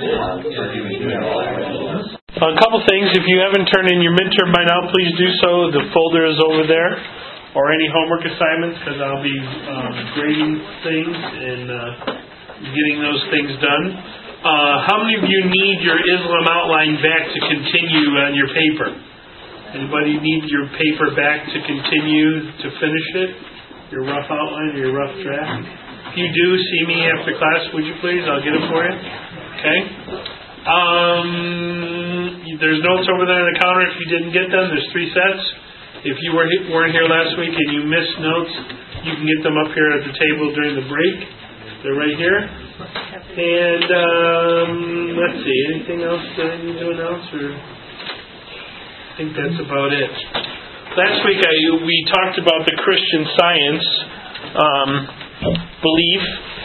A couple things. If you haven't turned in your midterm by now, please do so. The folder is over there. Or any homework assignments, because I'll be grading things and getting those things done. How many of you need your Islam outline back to continue on your paper? Anybody need your paper back to continue to finish it? Your rough outline or your rough draft? If you do, see me after class, would you please? I'll get it for you. Okay? There's notes over there on the counter if you didn't get them. There's 3 sets. If you weren't here last week and you missed notes, you can get them up here at the table during the break. They're right here. And let's see, anything else that I need to announce? Or I think that's about it. Last week we talked about the Christian Science belief.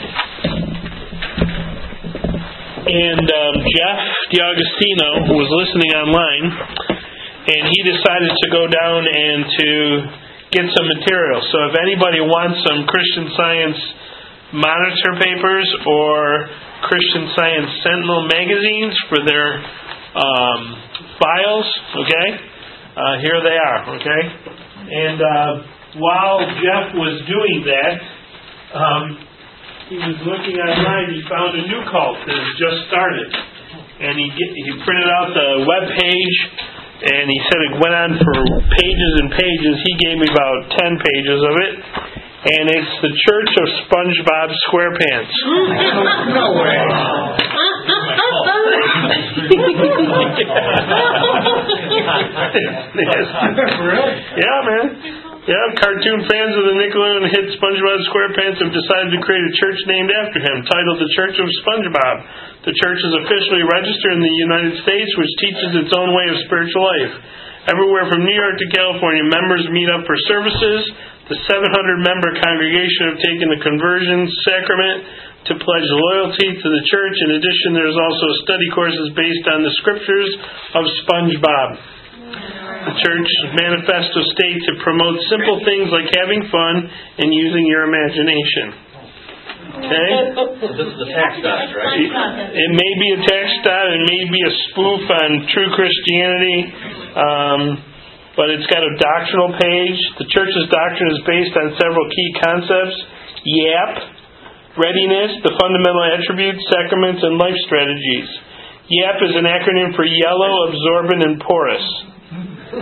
And Jeff D'Agostino, who was listening online, and he decided to go down and to get some material. So if anybody wants some Christian Science monitor papers or Christian Science Sentinel magazines for their files, okay, here they are, okay. And while Jeff was doing that, he was looking online. He found a new cult that has just started, and he printed out the web page, and he said it went on for pages and pages. He gave me about 10 pages of it, and it's the Church of SpongeBob SquarePants. No way. Yeah, man. Yeah, cartoon fans of the Nickelodeon hit SpongeBob SquarePants have decided to create a church named after him, titled the Church of SpongeBob. The church is officially registered in the United States, which teaches its own way of spiritual life. Everywhere from New York to California, members meet up for services. The 700-member congregation have taken the conversion sacrament to pledge loyalty to the church. In addition, there is also study courses based on the scriptures of SpongeBob. The church manifesto states it promotes simple things like having fun and using your imagination. Okay? So this is a tax dodge, right? It may be a tax dodge, it may be a spoof on true Christianity, but it's got a doctrinal page. The church's doctrine is based on several key concepts: YAP, readiness, the fundamental attributes, sacraments, and life strategies. YAP is an acronym for yellow, absorbent, and porous. So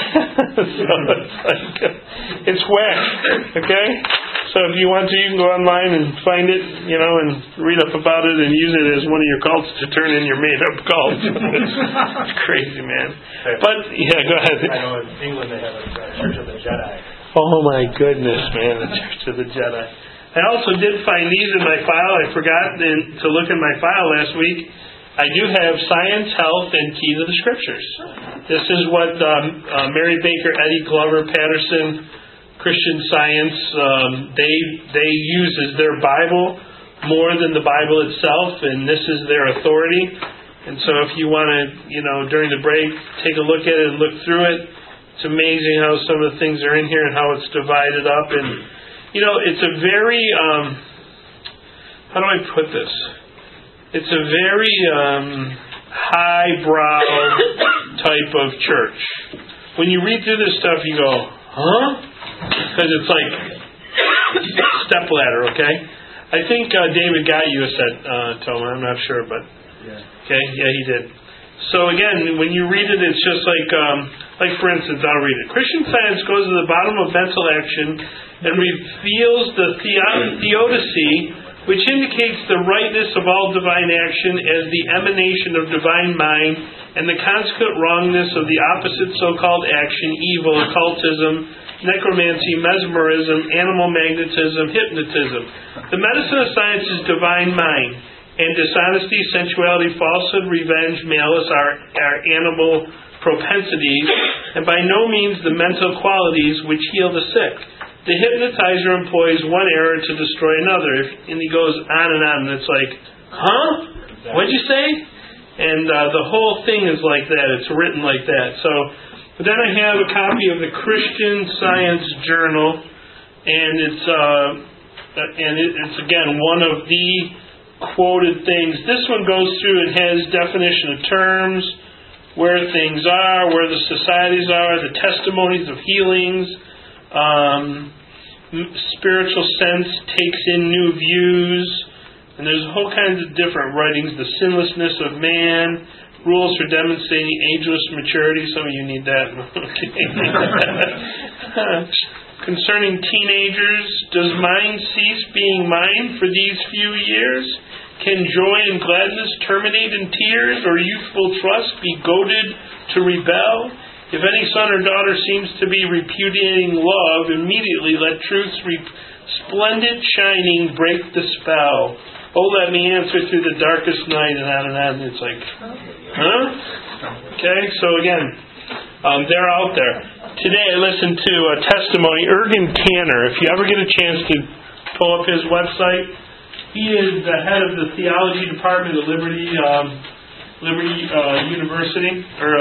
it's whack, okay? So if you want to, you can go online and find it, and read up about it and use it as one of your cults to turn in your made-up cult. It's crazy, man. But, yeah, go ahead. I know in England they have a Church of the Jedi. Oh my goodness, man, the Church of the Jedi. I also did find these in my file. I forgot to look in my file last week. I do have Science, Health, and Key to the Scriptures. This is what Mary Baker, Eddie Glover, Patterson, Christian Science, they use as their Bible more than the Bible itself, and this is their authority. And so if you want to, during the break, take a look at it and look through it. It's amazing how some of the things are in here and how it's divided up. And, it's a very, how do I put this? It's a very highbrow type of church. When you read through this stuff, you go, huh? Because it's like stepladder, okay? I think David got you a set, Toma. I'm not sure, but okay, yeah, he did. So again, when you read it, it's just like for instance, I'll read it. Christian Science goes to the bottom of mental action and reveals the theodicy, which indicates the rightness of all divine action as the emanation of divine mind and the consequent wrongness of the opposite so-called action, evil, occultism, necromancy, mesmerism, animal magnetism, hypnotism. The medicine of science is divine mind, and dishonesty, sensuality, falsehood, revenge, malice are animal propensities, and by no means the mental qualities which heal the sick. The hypnotizer employs one error to destroy another, and he goes on, and it's like, huh? What'd you say? And the whole thing is like that. It's written like that. So, but then I have a copy of the Christian Science Journal, and it's again one of the quoted things. This one goes through and has definition of terms, where things are, where the societies are, the testimonies of healings, spiritual sense takes in new views, and there's whole kinds of different writings. The sinlessness of man, rules for demonstrating ageless maturity. Some of you need that. Concerning teenagers, does mind cease being mind for these few years? Can joy and gladness terminate in tears, or youthful trust be goaded to rebel? If any son or daughter seems to be repudiating love, immediately let truth's splendid shining break the spell. Oh, let me answer through the darkest night, and on and on. It's like, huh? Okay, so again, they're out there. Today I listened to a testimony, Ergen Tanner. If you ever get a chance to pull up his website, he is the head of the theology department at Liberty University,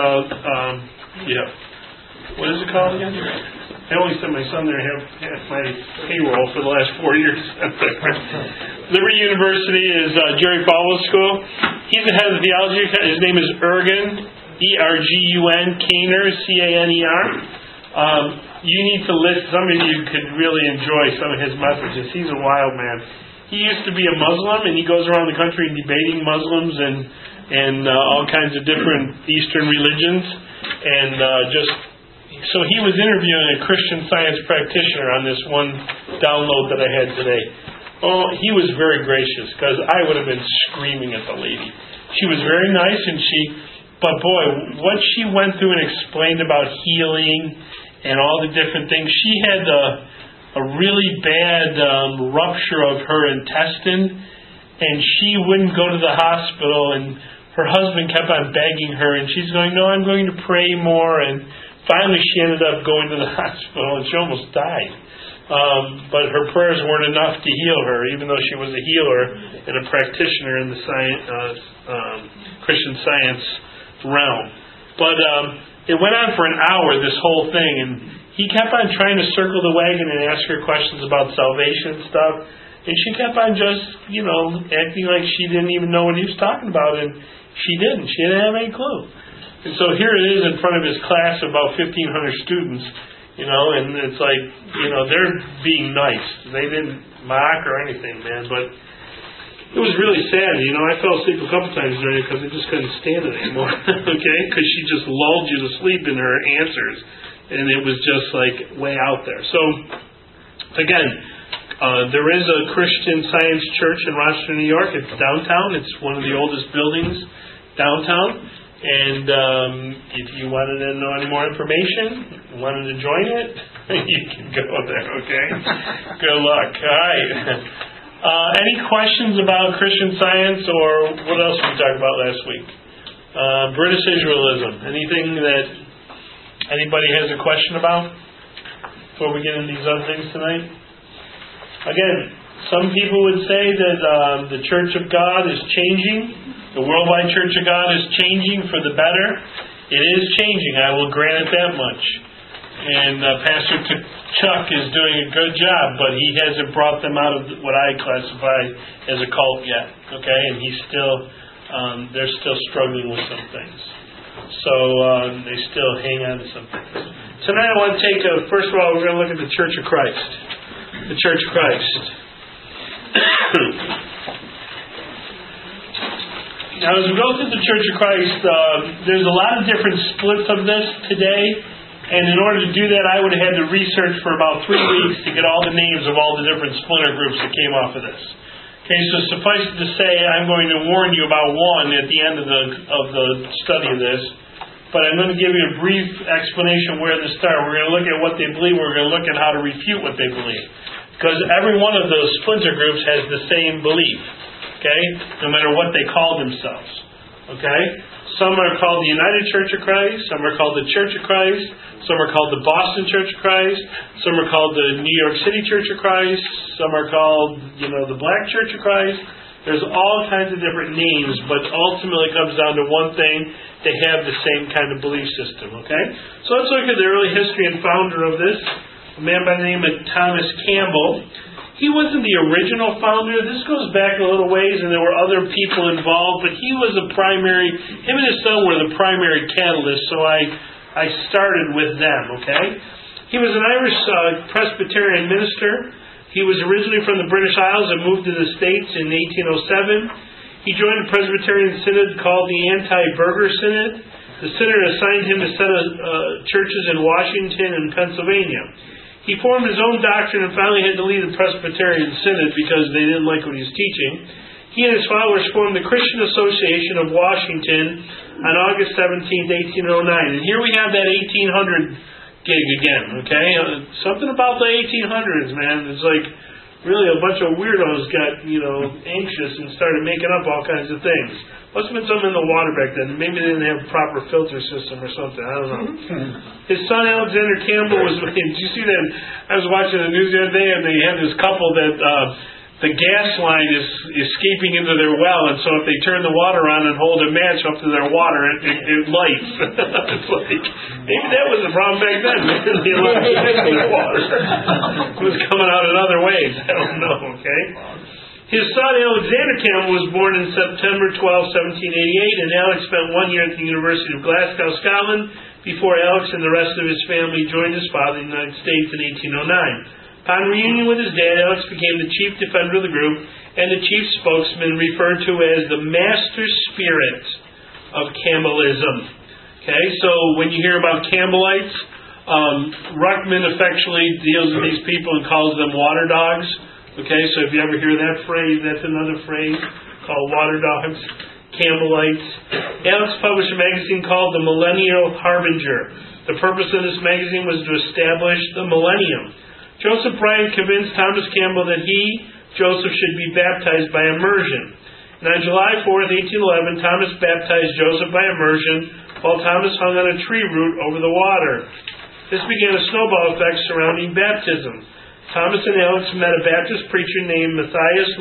what is it called again? I always sent my son there to have my payroll for the last 4 years. Liberty University is Jerry Falwell's school. He's the head of the theology. His name is Ergen, E-R-G-U-N, Caner, C-A-N-E-R. You need to listen. Some of you could really enjoy some of his messages. He's a wild man. He used to be a Muslim, and he goes around the country debating Muslims and all kinds of different Eastern religions. And so he was interviewing a Christian Science practitioner on this one download that I had today. Oh, he was very gracious, because I would have been screaming at the lady. She was very nice, but boy, what she went through and explained about healing and all the different things. She had a really bad rupture of her intestine, and she wouldn't go to the hospital, and her husband kept on begging her, and she's going, no, I'm going to pray more, and finally she ended up going to the hospital, and she almost died. But her prayers weren't enough to heal her, even though she was a healer and a practitioner in the Christian Science realm. But it went on for an hour, this whole thing, and he kept on trying to circle the wagon and ask her questions about salvation and stuff, and she kept on just, acting like she didn't even know what he was talking about, and she didn't. She didn't have any clue. And so here it is in front of his class of about 1,500 students, and it's like, they're being nice. They didn't mock or anything, man, but it was really sad. I fell asleep a couple times during it because I just couldn't stand it anymore, okay? Because she just lulled you to sleep in her answers, and it was just like way out there. So, again, there is a Christian Science church in Rochester, New York. It's downtown. It's one of the oldest buildings downtown. And if you wanted to know any more information, wanted to join it, you can go there, okay? Good luck. All right. Any questions about Christian Science, or what else did we talk about last week? British Israelism. Anything that anybody has a question about before we get into these other things tonight? Again, some people would say that the Church of God is changing. The worldwide Church of God is changing for the better. It is changing. I will grant it that much. And Pastor Chuck is doing a good job, but he hasn't brought them out of what I classify as a cult yet. Okay, and he's still, they're still struggling with some things. So they still hang on to some things. Tonight I want to take first of all, we're going to look at the Church of Christ. The Church of Christ. Now, as we go through the Church of Christ, there's a lot of different splits of this today, and in order to do that, I would have had to research for about 3 weeks to get all the names of all the different splinter groups that came off of this. Okay, so suffice it to say, I'm going to warn you about one at the end of the study of this, but I'm going to give you a brief explanation where to start. We're going to look at what they believe, we're going to look at how to refute what they believe, because every one of those splinter groups has the same belief. Okay? No matter what they call themselves. Okay? Some are called the United Church of Christ. Some are called the Church of Christ. Some are called the Boston Church of Christ. Some are called the New York City Church of Christ. Some are called, the Black Church of Christ. There's all kinds of different names, but ultimately it comes down to one thing. They have the same kind of belief system. Okay? So let's look at the early history and founder of this. A man by the name of Thomas Campbell. He wasn't the original founder. This goes back a little ways, and there were other people involved, but he was him and his son were the primary catalyst, so I started with them, okay? He was an Irish Presbyterian minister. He was originally from the British Isles and moved to the States in 1807. He joined a Presbyterian synod called the Anti-Burger Synod. The synod assigned him to set churches in Washington and Pennsylvania. He formed his own doctrine and finally had to leave the Presbyterian synod because they didn't like what he was teaching. He and his followers formed the Christian Association of Washington on August 17, 1809. And here we have that 1800 gig again, okay? Something about the 1800s, man. It's like really a bunch of weirdos got, anxious and started making up all kinds of things. Must have been something in the water back then. Maybe they didn't have a proper filter system or something. I don't know. His son Alexander Campbell was... Did you see that? I was watching the news the other day, and they had this couple that the gas line is escaping into their well, and so if they turn the water on and hold a match up to their water, it lights. It's like, maybe that was the problem back then. Maybe the electricity in the water was coming out in other ways. I don't know, okay? His son Alexander Campbell was born in September 12, 1788, and Alex spent 1 year at the University of Glasgow, Scotland, before Alex and the rest of his family joined his father in the United States in 1809. Upon reunion with his dad, Alex became the chief defender of the group and the chief spokesman, referred to as the master spirit of Campbellism. Okay, so when you hear about Campbellites, Ruckman affectionately deals with these people and calls them water dogs. Okay, so if you ever hear that phrase, that's another phrase called water dogs, Campbellites. Alex published a magazine called The Millennial Harbinger. The purpose of this magazine was to establish the millennium. Joseph Bryan convinced Thomas Campbell that he, Joseph, should be baptized by immersion. And on July 4th, 1811, Thomas baptized Joseph by immersion while Thomas hung on a tree root over the water. This began a snowball effect surrounding baptism. Thomas and Alex met a Baptist preacher named Matthias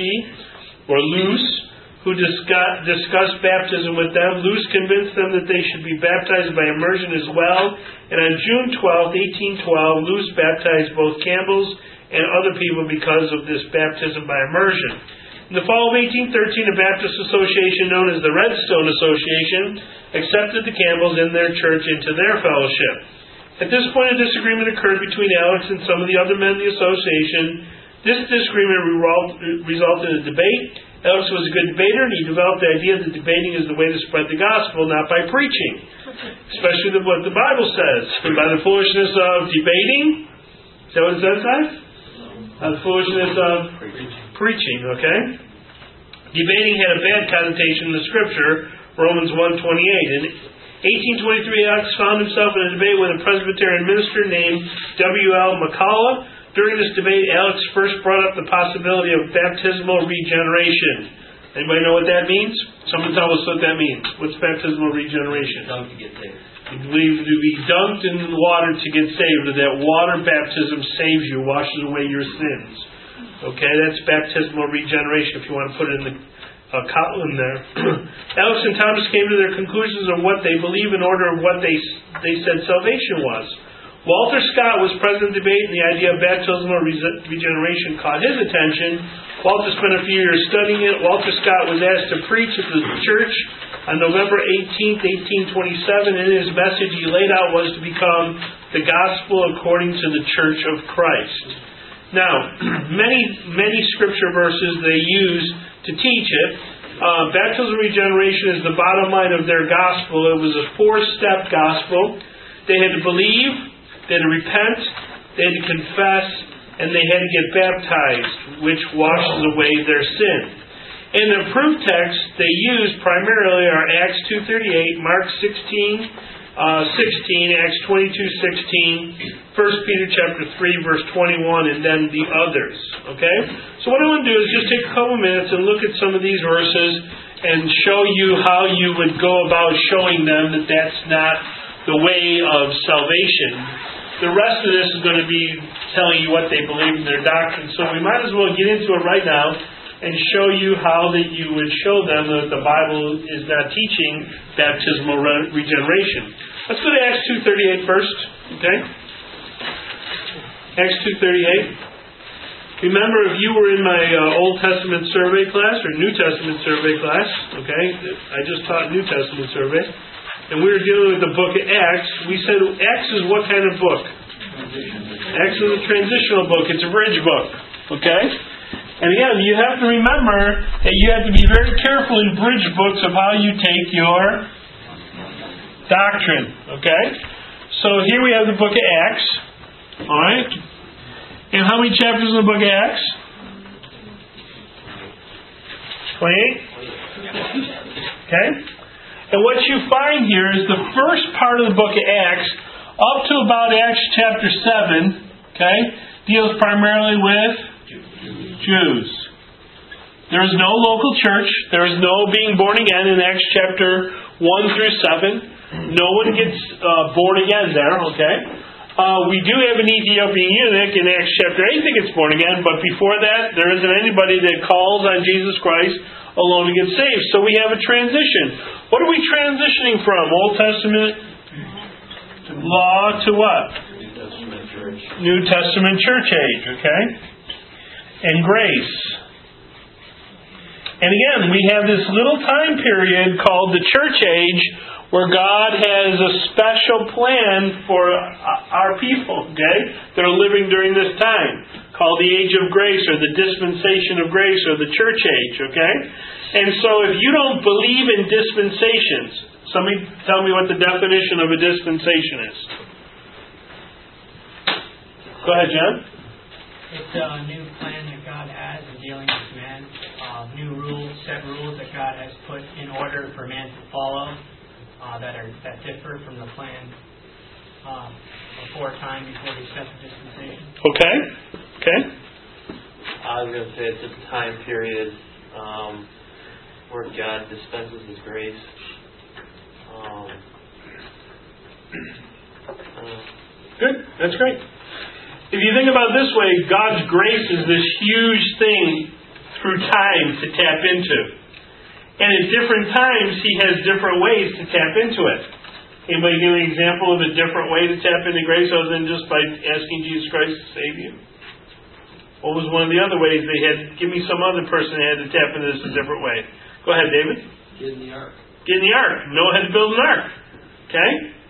Luce, who discussed baptism with them. Luce convinced them that they should be baptized by immersion as well. And on June 12, 1812, Luce baptized both Campbells and other people because of this baptism by immersion. In the fall of 1813, a Baptist association known as the Redstone Association accepted the Campbells in their church into their fellowship. At this point, a disagreement occurred between Alex and some of the other men of the association. This disagreement resulted in a debate. Alex was a good debater, and he developed the idea that debating is the way to spread the gospel, not by preaching. Especially what the Bible says. And by the foolishness of debating, is that what it says, guys? The foolishness of preaching, okay? Debating had a bad connotation in the Scripture, Romans 1:28. In 1823, Alex found himself in a debate with a Presbyterian minister named W.L. McCullough. During this debate, Alex first brought up the possibility of baptismal regeneration. Anybody know what that means? Someone tell us what that means. What's baptismal regeneration? Dunked to get saved. You believe to be dunked in water to get saved, or that water baptism saves you, washes away your sins. Okay, that's baptismal regeneration, if you want to put it in the column there. Alex and Thomas came to their conclusions of what they believe in order of what they said salvation was. Walter Scott was present in the debate, and the idea of baptismal regeneration caught his attention. Walter spent a few years studying it. Walter Scott was asked to preach at the church on November 18th, 1827, and his message he laid out was to become the gospel according to the Church of Christ. Now, many scripture verses they use to teach it. Baptismal regeneration is the bottom line of their gospel. It was a 4-step gospel. They had to believe, they had to repent, they had to confess, and they had to get baptized, which washes away their sin. And the proof texts they use primarily are Acts 2:38, Mark 16, 16, Acts 22:16, 1 Peter chapter 3, verse 21, and then the others. Okay? So what I want to do is just take a couple minutes and look at some of these verses and show you how you would go about showing them that that's not the way of salvation. The rest of this is going to be telling you what they believe in their doctrine. So we might as well get into it right now and show you how that you would show them that the Bible is not teaching baptismal regeneration. Let's go to Acts 2:38 first. Okay? Acts 2:38. Remember, if you were in my Old Testament survey class or New Testament survey class, okay, I just taught New Testament survey, and we were dealing with the book of Acts. We said Acts is what kind of book? Acts is a transitional book. It's a bridge book, okay? And again, you have to remember that you have to be very careful in bridge books of how you take your doctrine, okay? So here we have the book of Acts, all right? And how many chapters in the book of Acts? 28? Okay? And what you find here is the first part of the book of Acts, up to about Acts chapter 7, okay, deals primarily with Jews. There is no local church. There is no being born again in Acts chapter 1 through 7. No one gets born again there, okay? We do have an Ethiopian eunuch in Acts chapter 8 that gets born again, but before that, there isn't anybody that calls on Jesus Christ alone to get saved. So we have a transition. What are we transitioning from? Old Testament law to what? New Testament church. New Testament church age, okay? And grace. And again, we have this little time period called the church age, where God has a special plan for our people, okay, that are living during this time, called the age of grace, or the dispensation of grace, or the church age, okay? And so if you don't believe in dispensations, somebody tell me what the definition of a dispensation is. Go ahead, John. It's a new plan that God has in dealing with man, new rules, set rules that God has put in order for man to follow. That differ from the plan before he set the dispensation. Okay. I was going to say it's a time period where God dispenses His grace. Good. That's great. If you think about it this way, God's grace is this huge thing through time to tap into. And at different times, He has different ways to tap into it. Anybody give an example of a different way to tap into grace other than just by asking Jesus Christ to save you? What was one of the other ways they had? Give me some other person that had to tap into this a different way. Go ahead, David. Get in the ark. Get in the ark. Noah had to build an ark. Okay?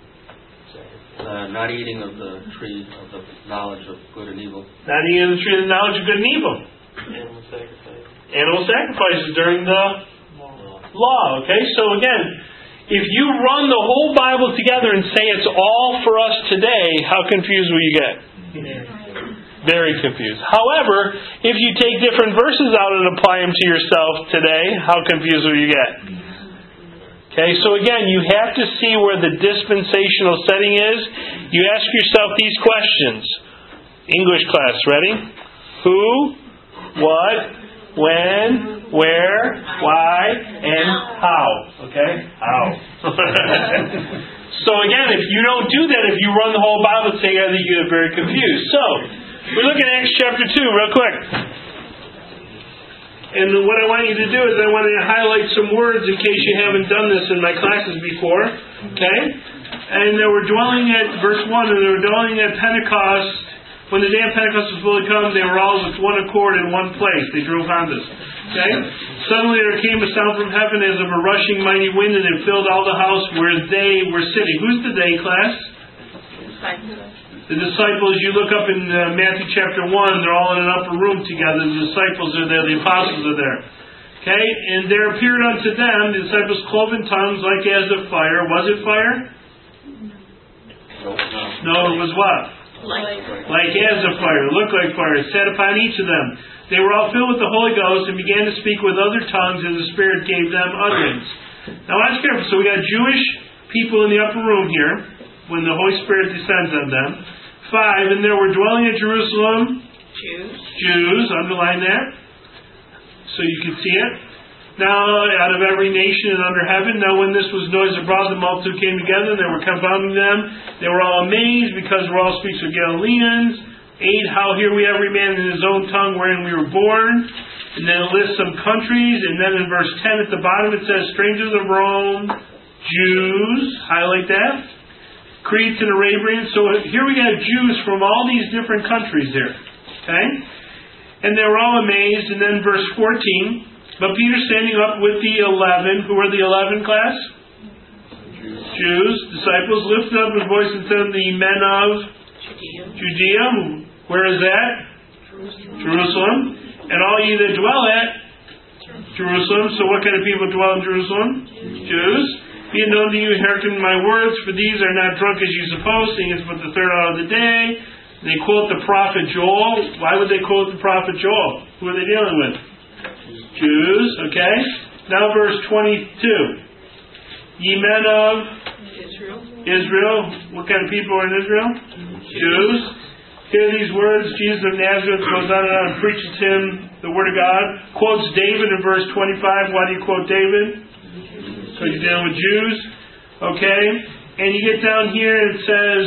Not eating of the tree of the knowledge of good and evil. Not eating of the tree of the knowledge of good and evil. Animal sacrifice. Animal sacrifices during the law. Okay? So again, if you run the whole Bible together and say it's all for us today, how confused will you get? Very confused. However, if you take different verses out and apply them to yourself today, how confused will you get? Okay, so again, you have to see where the dispensational setting is. You ask yourself these questions. English class, ready? Who, what, when, where, why, and how. Okay? How. So again, if you don't do that, if you run the whole Bible together, you get very confused. So, we look at Acts chapter 2 real quick. And what I want you to do is I want you to highlight some words in case you haven't done this in my classes before. Okay? And they were dwelling at, verse 1, and they were dwelling at Pentecost. When the day of Pentecost was fully come, they were all with one accord in one place. They drove Hondas. Okay? Suddenly there came a sound from heaven as of a rushing mighty wind, and it filled all the house where they were sitting. Who's the they, class? The disciples. You look up in Matthew chapter 1, they're all in an upper room together. The disciples are there, the apostles are there. Okay? And there appeared unto them, the disciples, cloven tongues like as of fire. Was it fire? No, it was what? Like as of fire. It looked like fire. It sat upon each of them. They were all filled with the Holy Ghost and began to speak with other tongues as the Spirit gave them utterance. Now watch carefully. So we got Jewish people in the upper room here when the Holy Spirit descends on them. 5, and there were dwelling at Jerusalem Jews, underline that so you can see it. Now out of every nation and under heaven. Now when this was noised abroad, the multitude came together, and they were confounding them. They were all amazed, because we're all speaks of Galileans. 8, how hear we every man in his own tongue wherein we were born. And then it lists some countries, and then in verse 10 at the bottom it says strangers of Rome, Jews, highlight that, Cretes and Arabians. So here we got Jews from all these different countries here. Okay? And they were all amazed. And then verse 14. But Peter standing up with the 11. Who were the 11, class? Jews. Disciples lifted up his voice and said, the men of Judea. Where is that? Jerusalem. And all ye that dwell at Jerusalem. So what kind of people dwell in Jerusalem? Jews. Be it known to you, hearken my words, for these are not drunk as you suppose, seeing it's but the third hour of the day. They quote the prophet Joel. Why would they quote the prophet Joel? Who are they dealing with? Jews, okay? Now verse 22. Ye men of Israel. What kind of people are in Israel? Jews. Hear these words. Jesus of Nazareth goes on and on and preaches him the word of God. Quotes David in verse 25. Why do you quote David? So you're dealing with Jews. Okay? And you get down here and it says,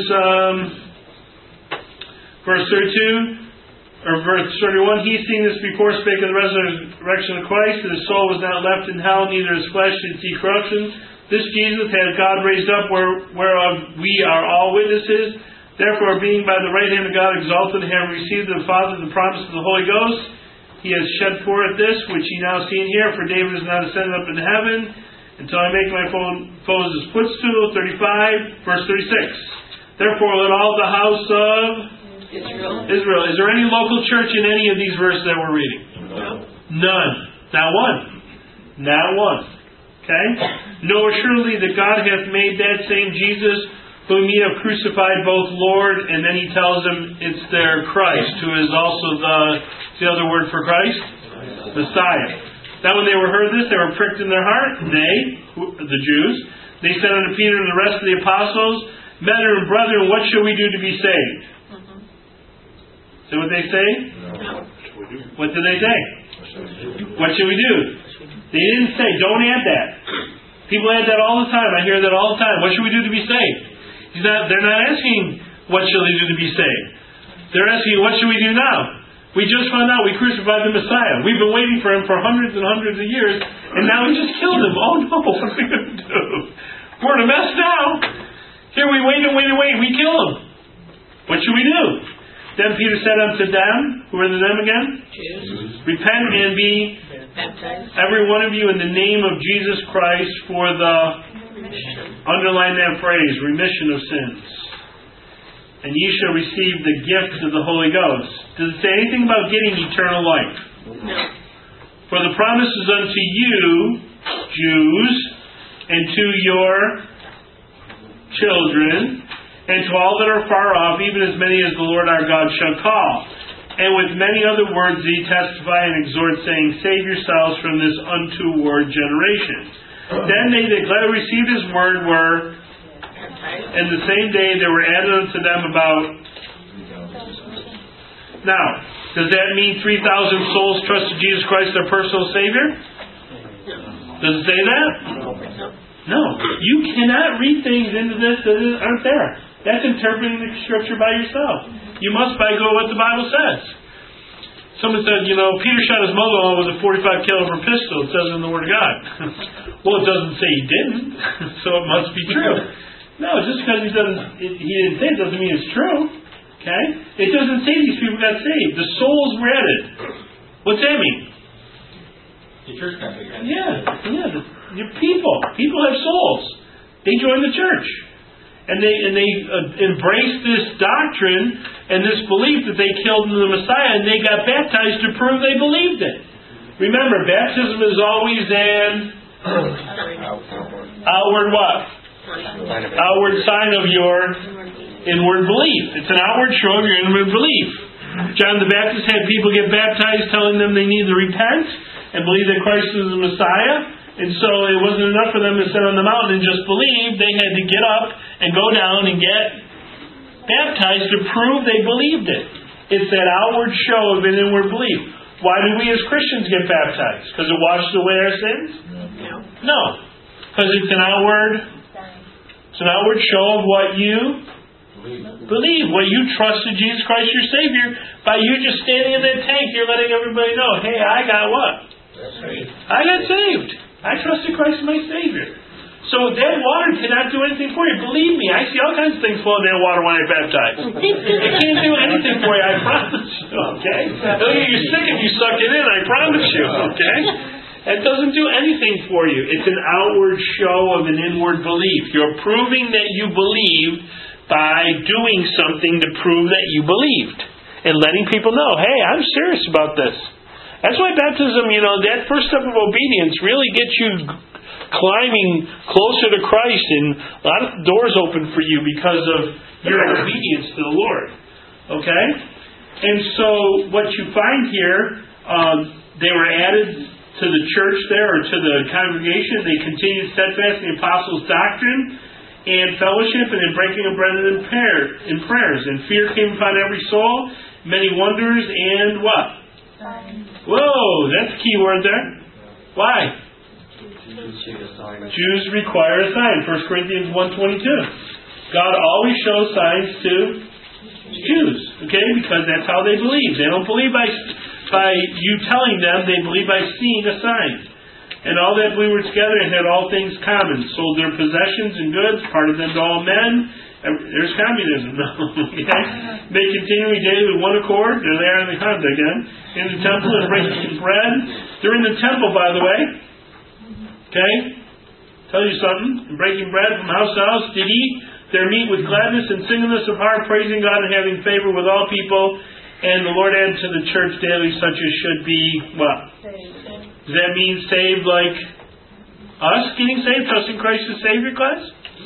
verse 32, or verse 31, he seeing this before spake of the resurrection of Christ, that his soul was not left in hell, neither his flesh did see corruption. This Jesus hath God raised up, whereof we are all witnesses. Therefore, being by the right hand of God exalted, having received of the Father the promise of the Holy Ghost, he has shed forth this, which ye now see and hear, for David is not ascended up in heaven, until I make my foes his footstool. 35, verse 36. Therefore, let all the house of Israel. Is there any local church in any of these verses that we're reading? No. None. Not one. Not one. Okay? Know assuredly that God hath made that same Jesus, whom ye have crucified, both Lord, and then he tells them it's their Christ, who is also the other word for Christ? Messiah. Now when they heard this, they were pricked in their heart. They, the Jews, they said unto Peter and the rest of the apostles, Men and brethren, what shall we do to be saved? See what they say? What did they say? What should we do? They didn't say, don't add that. People add that all the time. I hear that all the time. What should we do to be saved? They're not asking, what shall they do to be saved? They're asking, what should we do now? We just found out we crucified the Messiah. We've been waiting for him for hundreds and hundreds of years, and now we just killed him. Oh no, what are we going to do? We're in a mess now. Here we wait and wait and wait. We kill him. What should we do? Then Peter said unto them, who are the them again? Jews. Repent and be Baptized. every one of you in the name of Jesus Christ for the, underline that phrase, remission of sins. And ye shall receive the gift of the Holy Ghost. Does it say anything about getting eternal life? No. For the promise is unto you, Jews, and to your children, and to all that are far off, even as many as the Lord our God shall call. And with many other words he testify and exhort, saying, Save yourselves from this untoward generation. Then they that gladly received his word were, and the same day there were added unto them about. Now, does that mean 3,000 souls trusted Jesus Christ their personal Savior? Does it say that? No. You cannot read things into this that aren't there. That's interpreting the Scripture by yourself. You must go what the Bible says. Someone said, Peter shot his mother-in-law with a 45 caliber pistol. It says in the Word of God. Well, it doesn't say he didn't, so it must be true. No, just because he didn't say it doesn't mean it's true. Okay? It doesn't say these people got saved. The souls were added. What's that mean? The church got saved. Yeah. Your people. People have souls. They join the church. And they embraced this doctrine and this belief that they killed the Messiah, and they got baptized to prove they believed it. Remember, baptism is always an outward what? Outward sign of your inward belief. It's an outward show of your inward belief. John the Baptist had people get baptized telling them they need to repent and believe that Christ is the Messiah. And so it wasn't enough for them to sit on the mountain and just believe. They had to get up and go down and get baptized to prove they believed it. It's that outward show of an inward belief. Why do we as Christians get baptized? Because it washes away our sins? No. Because it's an outward show of what you believe. What you trust in Jesus Christ your Savior. By you just standing in that tank, you're letting everybody know, hey, I got what? I got saved. I trusted Christ as my Savior. So that water cannot do anything for you. Believe me, I see all kinds of things flowing in that water when I baptize. It can't do anything for you, I promise you. Okay? It'll get you sick if you suck it in, I promise you. Okay? It doesn't do anything for you. It's an outward show of an inward belief. You're proving that you believe by doing something to prove that you believed. And letting people know, hey, I'm serious about this. That's why baptism, that first step of obedience really gets you climbing closer to Christ, and a lot of doors open for you because of your obedience to the Lord. Okay? And so what you find here, they were added to the church there, or to the congregation. They continued steadfast in the apostles' doctrine and fellowship, and in breaking of bread and in prayers. And fear came upon every soul, many wonders, and what? Signs. Whoa, that's a key word there. Why? Jews require a sign. 1 Corinthians 1:22. God always shows signs to Jews, okay? Because that's how they believe. They don't believe by you telling them. They believe by seeing a sign. And all that believers together and had all things common, sold their possessions and goods, parted them to all men. There's communism. Okay? They continually daily with one accord. They're there in the context again. In the temple and breaking bread. They're in the temple, by the way. Okay? Tell you something. Breaking bread from house to house, did eat their meat with gladness and singleness of heart, praising God and having favor with all people. And the Lord added to the church daily such as should be what? Saved. Does that mean saved like us getting saved? Trusting Christ as Savior, class?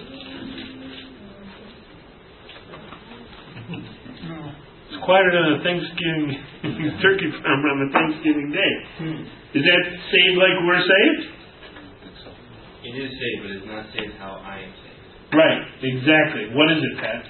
It's quieter than a Thanksgiving turkey farm on the Thanksgiving day. Is that saved like we're saved? It is saved, but it's not saved how I am saved. Right, exactly. What is it, Pat?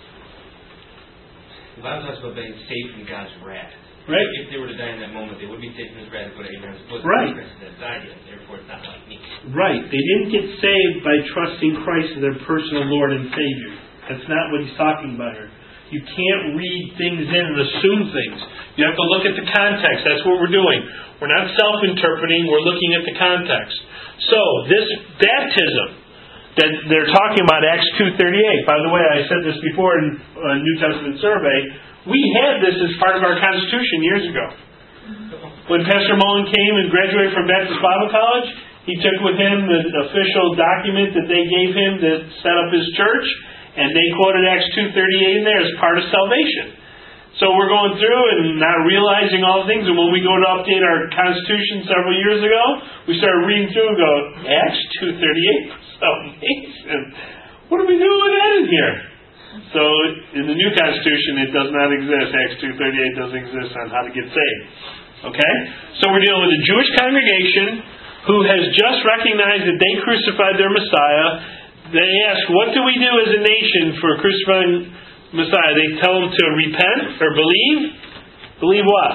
The Bible talks about being saved from God's wrath. Right. If they were to die in that moment, they would be saved from His wrath, but Abraham's bosom. Right. That died yet. Therefore, it's not like me. Right. They didn't get saved by trusting Christ as their personal Lord and Savior. That's not what he's talking about here. You can't read things in and assume things. You have to look at the context. That's what we're doing. We're not self-interpreting. We're looking at the context. So, this baptism that they're talking about, Acts 2:38. By the way, I said this before in a New Testament survey. We had this as part of our Constitution years ago. When Pastor Mullen came and graduated from Baptist Bible College, he took with him the official document that they gave him to set up his church, and they quoted Acts 2:38 in there as part of salvation. So we're going through and not realizing all things, and when we go to update our Constitution several years ago, we started reading through and go, Acts 2:38 for salvation. What are we doing with that in here? So in the new Constitution, it does not exist. Acts 2:38 doesn't exist on how to get saved. Okay? So we're dealing with a Jewish congregation who has just recognized that they crucified their Messiah. They ask, what do we do as a nation for crucifying Messiah? They tell them to repent or believe. Believe what?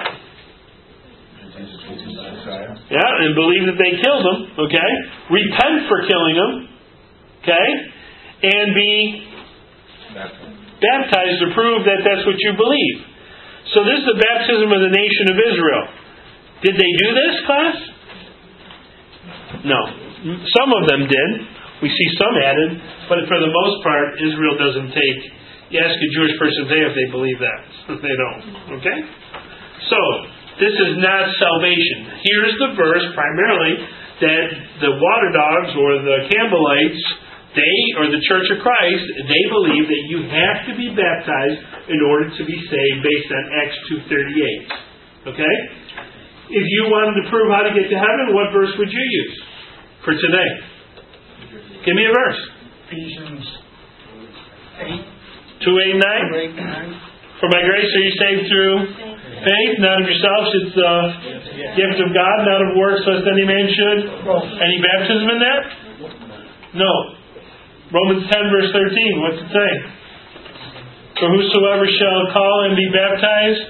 Yeah, and believe that they killed him. Okay? Repent for killing him. Okay? And be baptized to prove that that's what you believe. So this is the baptism of the nation of Israel. Did they do this, class? No. Some of them did. We see some added, but for the most part, Israel doesn't take. You ask a Jewish person today if they believe that. They don't. Okay? So, this is not salvation. Here's the verse, primarily, that the water dogs or the Campbellites, they, or the Church of Christ, they believe that you have to be baptized in order to be saved based on Acts 2:38. Okay? If you wanted to prove how to get to heaven, what verse would you use for today? Give me a verse. Ephesians 8. 2:8-9? For by grace are you saved through faith, not of yourselves. It's the gift of God, not of works, lest any man should. Any baptism in that? No. Romans 10:13. What's it say? For whosoever shall call and be baptized.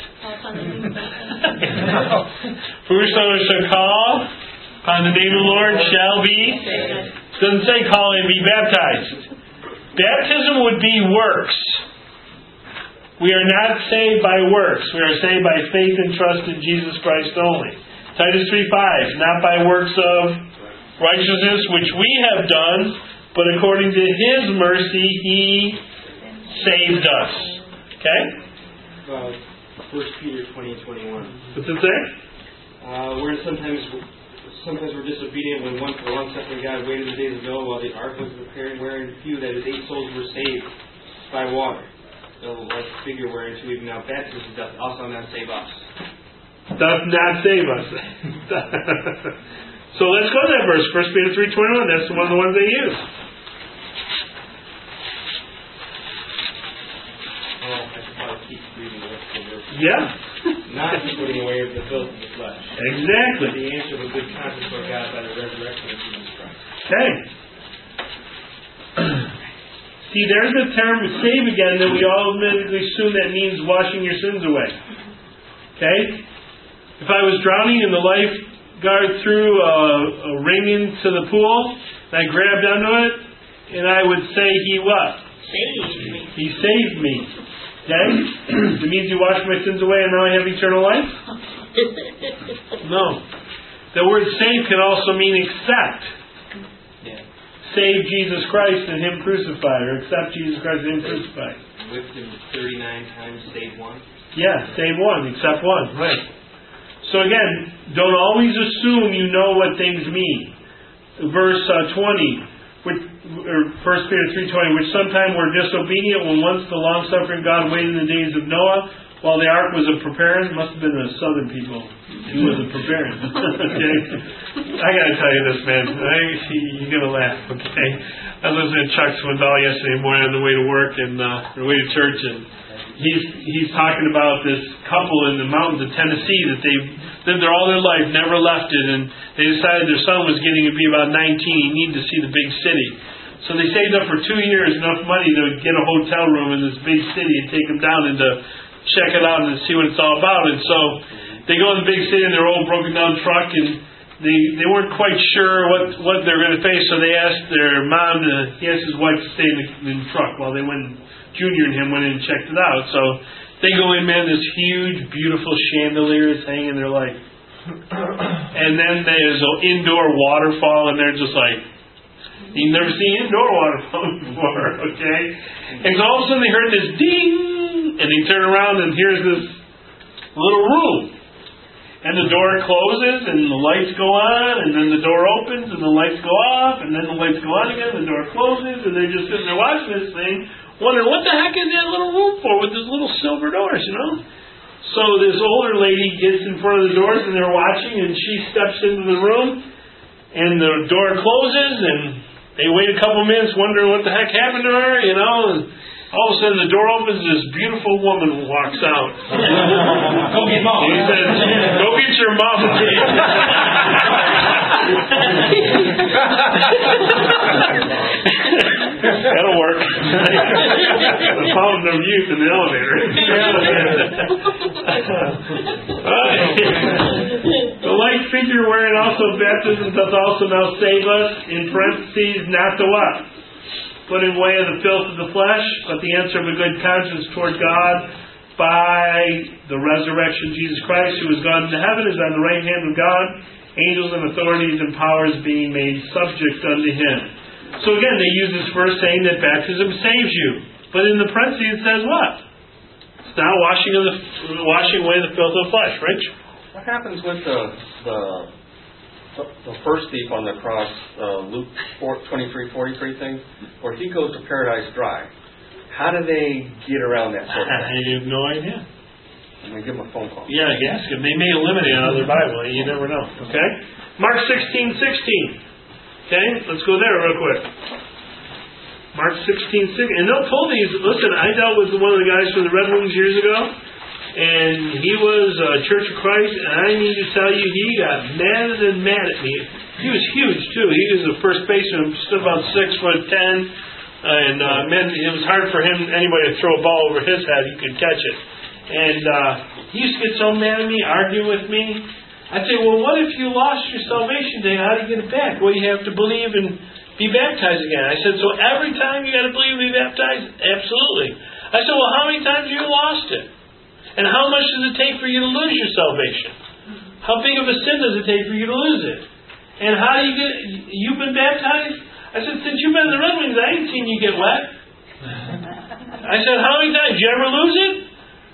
For whosoever shall call upon the name of the Lord shall be. It doesn't say call and be baptized. Baptism would be works. We are not saved by works. We are saved by faith and trust in Jesus Christ only. Titus 3:5. Not by works of righteousness which we have done, but according to His mercy He saved us. Okay? 1 Peter 20:21. What's it say? Where sometimes we're disobedient when one for the long-suffering God waited the days of Noah while the ark was preparing, wherein few, that is 8 souls, were saved by water. The like figure whereunto even now baptism doth also not save us. Does not save us. So let's go to that verse, 1 Peter 3:21. That's one of the ones they use. Oh, I should probably keep reading the rest of the verse. Yeah. Not putting away of the filth of the flesh. Exactly. The answer of a good conscience for God by the resurrection of Jesus Christ. Okay. See, there's the term save again that we automatically assume that means washing your sins away. Okay? If I was drowning and the lifeguard threw a ring into the pool, and I grabbed onto it, and I would say he what? Saved me. He saved me. Okay? It means he washed my sins away and now I have eternal life? No. The word save can also mean accept. Yeah. Save Jesus Christ and Him crucified, or accept Jesus Christ and Him crucified. Whipped him 39 times, save one. Yeah, save one, accept one. Right. So again, don't always assume you know what things mean. Verse 20, or 1 Peter 3:20, which sometime were disobedient when once the long-suffering God waited in the days of Noah, while the ark was preparing. Must have been the southern people. He wasn't preparing. Okay? I gotta tell you this, man. You're gonna laugh, okay? I was listening to Chuck Swindoll yesterday morning on the way to work and on the way to church, and he's talking about this couple in the mountains of Tennessee that they've lived there all their life, never left it, and they decided their son was getting to be about 19, he needed to see the big city. So they saved up for 2 years enough money to get a hotel room in this big city and take him down and to check it out and see what it's all about. And so they go in the big city in their old broken down truck, and they weren't quite sure what they were going to face, so they asked their mom he asked his wife to stay in the truck while they went. Junior and him went in and checked it out. So they go in, man, this huge, beautiful chandelier is hanging there like, and then there's an indoor waterfall, and they're just like, you've never seen indoor waterfall before, okay? And so all of a sudden they heard this ding, and they turn around and here's this little room. And the door closes, and the lights go on, and then the door opens, and the lights go off, and then the lights go on again, the door closes, and they're just sitting there watching this thing, wondering what the heck is that little room for with these little silver doors, you know? So this older lady gets in front of the doors, and they're watching, and she steps into the room, and the door closes, and they wait a couple minutes wondering what the heck happened to her, you know, and all of a sudden the door opens, this beautiful woman walks out. Go get mom. He says, go get your mom. That'll work. The fountain of youth in the elevator. The like figure wherein also baptism doth also now save us, in parentheses, not to what? Put in way of the filth of the flesh, but the answer of a good conscience toward God by the resurrection of Jesus Christ, who is gone into heaven, is on the right hand of God, angels and authorities and powers being made subject unto Him. So again, they use this verse saying that baptism saves you. But in the parentheses it says what? It's not washing away the filth of the flesh, Rich? What happens with the first thief on the cross, Luke 23:43 thing, where he goes to Paradise Dry? How do they get around that sort of thing? I have no idea. I'm going to give them a phone call. Yeah, ask them. They may eliminate it out of their Bible. You never know. Okay? Mark 16:16. Okay? Let's go there real quick. Mark 16:16. And they'll pull these. Listen, I dealt with one of the guys from the Red Wings years ago, and he was Church of Christ, and I need to tell you, he got mad at me. He was huge, too. He was a first baseman, stood about 6'10", and it was hard for anybody to throw a ball over his head. He could catch it. And he used to get so mad at me, argue with me. I'd say, well, what if you lost your salvation day? How do you get it back? Well, you have to believe and be baptized again. I said, so every time you got to believe and be baptized? Absolutely. I said, well, how many times have you lost it? And how much does it take for you to lose your salvation? How big of a sin does it take for you to lose it? And how do you get... You've been baptized? I said, since you've been in the Red Wings, I ain't seen you get wet. I said, how many times? Did you ever lose it?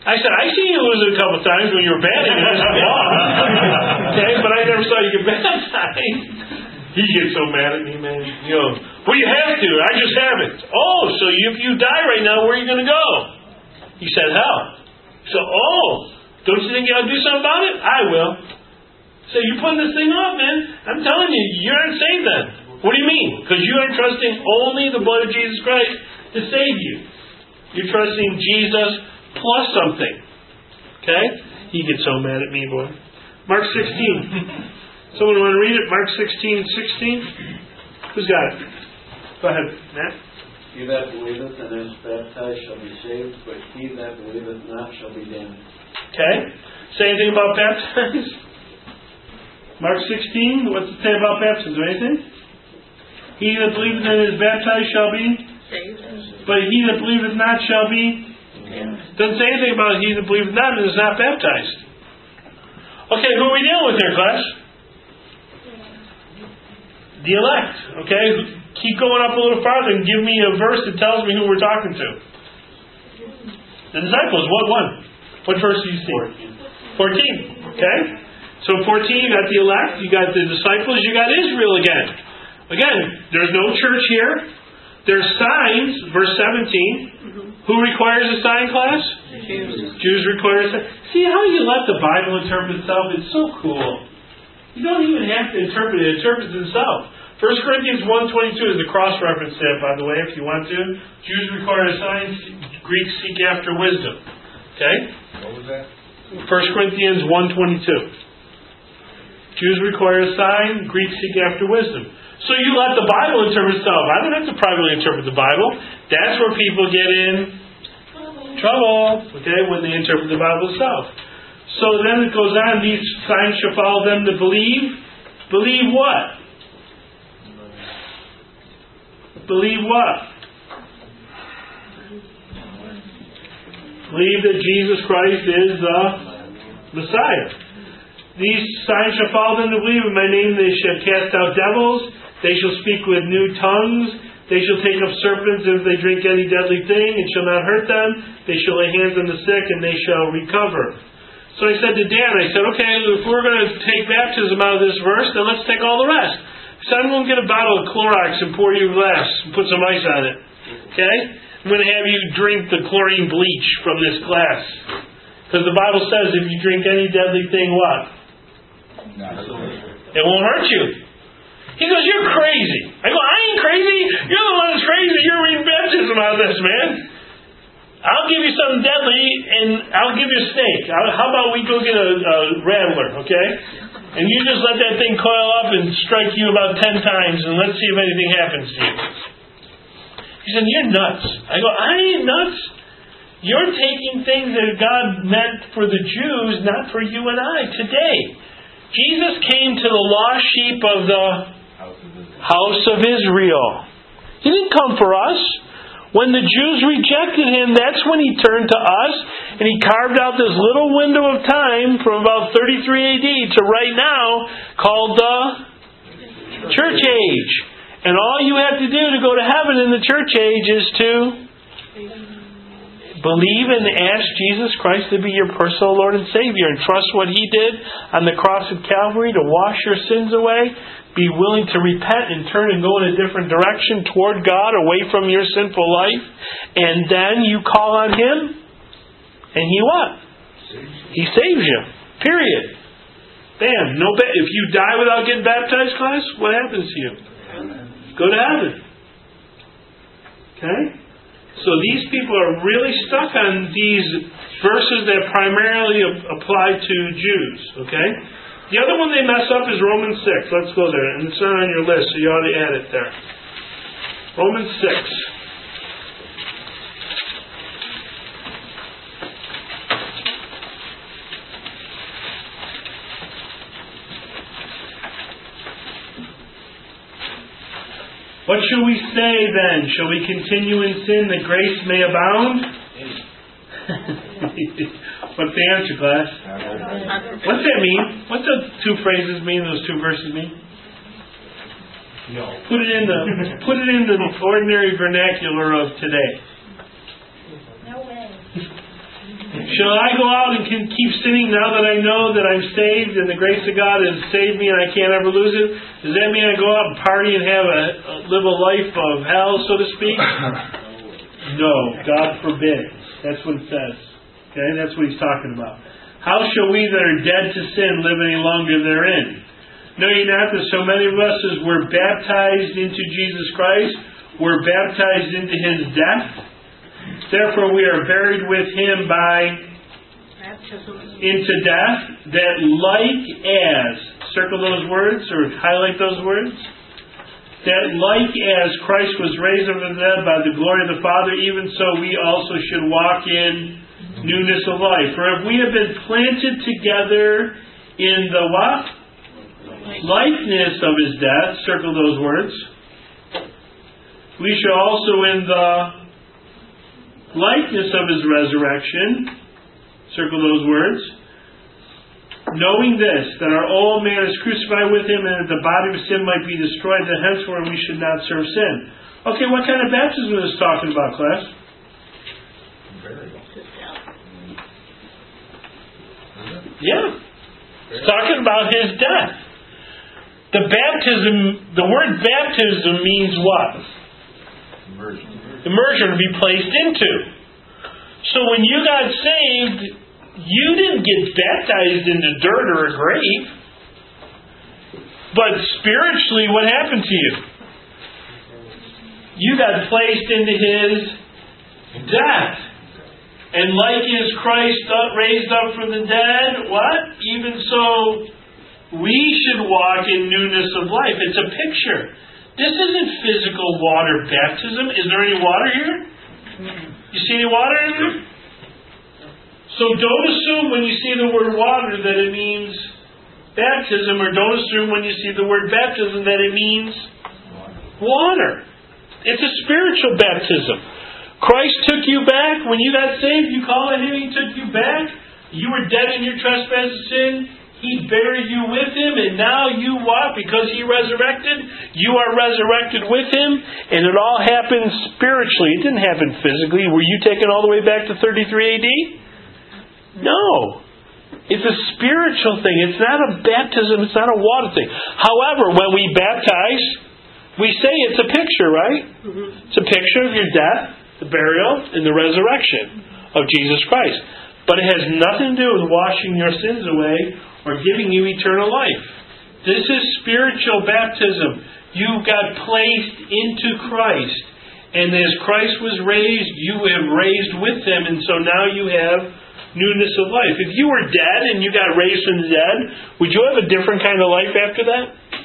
I said, I seen you lose it a couple times when you were batting in this ball. Okay, but I never saw you get baptized. He gets so mad at me, man. You know, well, you have to. I just haven't. Oh, so if you die right now, where are you going to go? He said, hell. So, don't you think you ought to do something about it? I will. So you're putting this thing off, man. I'm telling you, you aren't saved then. What do you mean? Because you aren't trusting only the blood of Jesus Christ to save you. You're trusting Jesus plus something. Okay? He gets so mad at me, boy. Mark 16. Someone want to read it? Mark 16:16. Who's got it? Go ahead, Matt. He that believeth and is baptized shall be saved, but he that believeth not shall be damned. Okay. Say anything about baptized? Mark 16. What's it say about baptism? Anything? He that believeth and is baptized shall be Saved. but he that believeth not shall be. Doesn't say anything about he that believeth not and is not baptized. Okay, who are we dealing with here, class? The elect. Okay, keep going up a little farther and give me a verse that tells me who we're talking to. The disciples. What one? What verse do you see? 14. Okay, so 14. You got the elect. You got the disciples. You got Israel again. Again, there's no church here. There's signs, verse 17. Who requires a sign, class? Jews require a sign. See how you let the Bible interpret itself? It's so cool. You don't even have to interpret it. It interprets itself. 1 Corinthians 1:22 is the cross-reference there, by the way, if you want to. Jews require a sign. Greeks seek after wisdom. Okay? What was that? 1 Corinthians 1:22. Jews require a sign. Greeks seek after wisdom. So you let the Bible interpret itself. I don't have to privately interpret the Bible. That's where people get in trouble, okay, when they interpret the Bible itself. So then it goes on, these signs shall follow them that believe. Believe what? Believe what? Believe that Jesus Christ is the Messiah. These signs shall follow them that believe in my name. They shall cast out devils. They shall speak with new tongues. They shall take up serpents if they drink any deadly thing. It shall not hurt them. They shall lay hands on the sick and they shall recover. So I said to Dan, okay, if we're going to take baptism out of this verse, then let's take all the rest. So I'm going to get a bottle of Clorox and pour you a glass and put some ice on it. Okay? I'm going to have you drink the chlorine bleach from this glass. Because the Bible says if you drink any deadly thing, what? It won't hurt you. He goes, you're crazy. I go, I ain't crazy. You're the one that's crazy. You're reading baptism out of this, man. I'll give you something deadly, and I'll give you a snake. How about we go get a rattler, okay? And you just let that thing coil up and strike you about 10 times, and let's see if anything happens to you. He said, you're nuts. I go, I ain't nuts. You're taking things that God meant for the Jews, not for you and I today. Jesus came to the lost sheep of the house of Israel. He didn't come for us. When the Jews rejected Him, that's when He turned to us, and He carved out this little window of time from about 33 AD to right now called the church age. And all you have to do to go to heaven in the church age is to believe and ask Jesus Christ to be your personal Lord and Savior and trust what He did on the cross of Calvary to wash your sins away. Be willing to repent and turn and go in a different direction toward God, away from your sinful life. And then you call on Him, and He what? He saves you. Period. Bam. If you die without getting baptized, class, what happens to you? Go to heaven. Okay? So these people are really stuck on these verses that primarily apply to Jews. Okay? The other one they mess up is Romans 6. Let's go there. And it's not on your list, so you ought to add it there. Romans 6. What shall we say then? Shall we continue in sin that grace may abound? What's the answer, class? What's that mean? What do two phrases mean? Those two verses mean? No. Put it in the ordinary vernacular of today. No way. Shall I go out and keep sinning now that I know that I'm saved and the grace of God has saved me and I can't ever lose it? Does that mean I go out and party and live a life of hell, so to speak? No, God forbid. That's what it says. Okay, that's what he's talking about. How shall we that are dead to sin live any longer therein? Know ye not that so many of us as were baptized into Jesus Christ were baptized into his death? Therefore we are buried with him into death, that like as, circle those words or highlight those words, that like as Christ was raised from the dead by the glory of the Father, even so we also should walk in newness of life. For if we have been planted together in the what? Likeness of his death, circle those words, we shall also in the likeness of his resurrection, circle those words, knowing this, that our old man is crucified with him, and that the body of sin might be destroyed, that henceforth we should not serve sin. Okay, what kind of baptism is this talking about, class? Yeah. It's talking about his death. The word baptism means what? Immersion, to be placed into. So when you got saved, you didn't get baptized into dirt or a grave. But spiritually, what happened to you? You got placed into his death. And like as Christ raised up from the dead, what? Even so, we should walk in newness of life. It's a picture. This isn't physical water baptism. Is there any water here? You see any water in here? So don't assume when you see the word water that it means baptism, or don't assume when you see the word baptism that it means water. It's a spiritual baptism. Christ took you back. When you got saved, you called on him, he took you back. You were dead in your trespass and sin. He buried you with him, and now you what? Because he resurrected, you are resurrected with him, and it all happened spiritually. It didn't happen physically. Were you taken all the way back to 33 AD? No. It's a spiritual thing. It's not a baptism. It's not a water thing. However, when we baptize, we say it's a picture, right? It's a picture of your death, the burial, and the resurrection of Jesus Christ. But it has nothing to do with washing your sins away or giving you eternal life. This is spiritual baptism. You got placed into Christ. And as Christ was raised, you have raised with him. And so now you have newness of life. If you were dead and you got raised from the dead, would you have a different kind of life after that?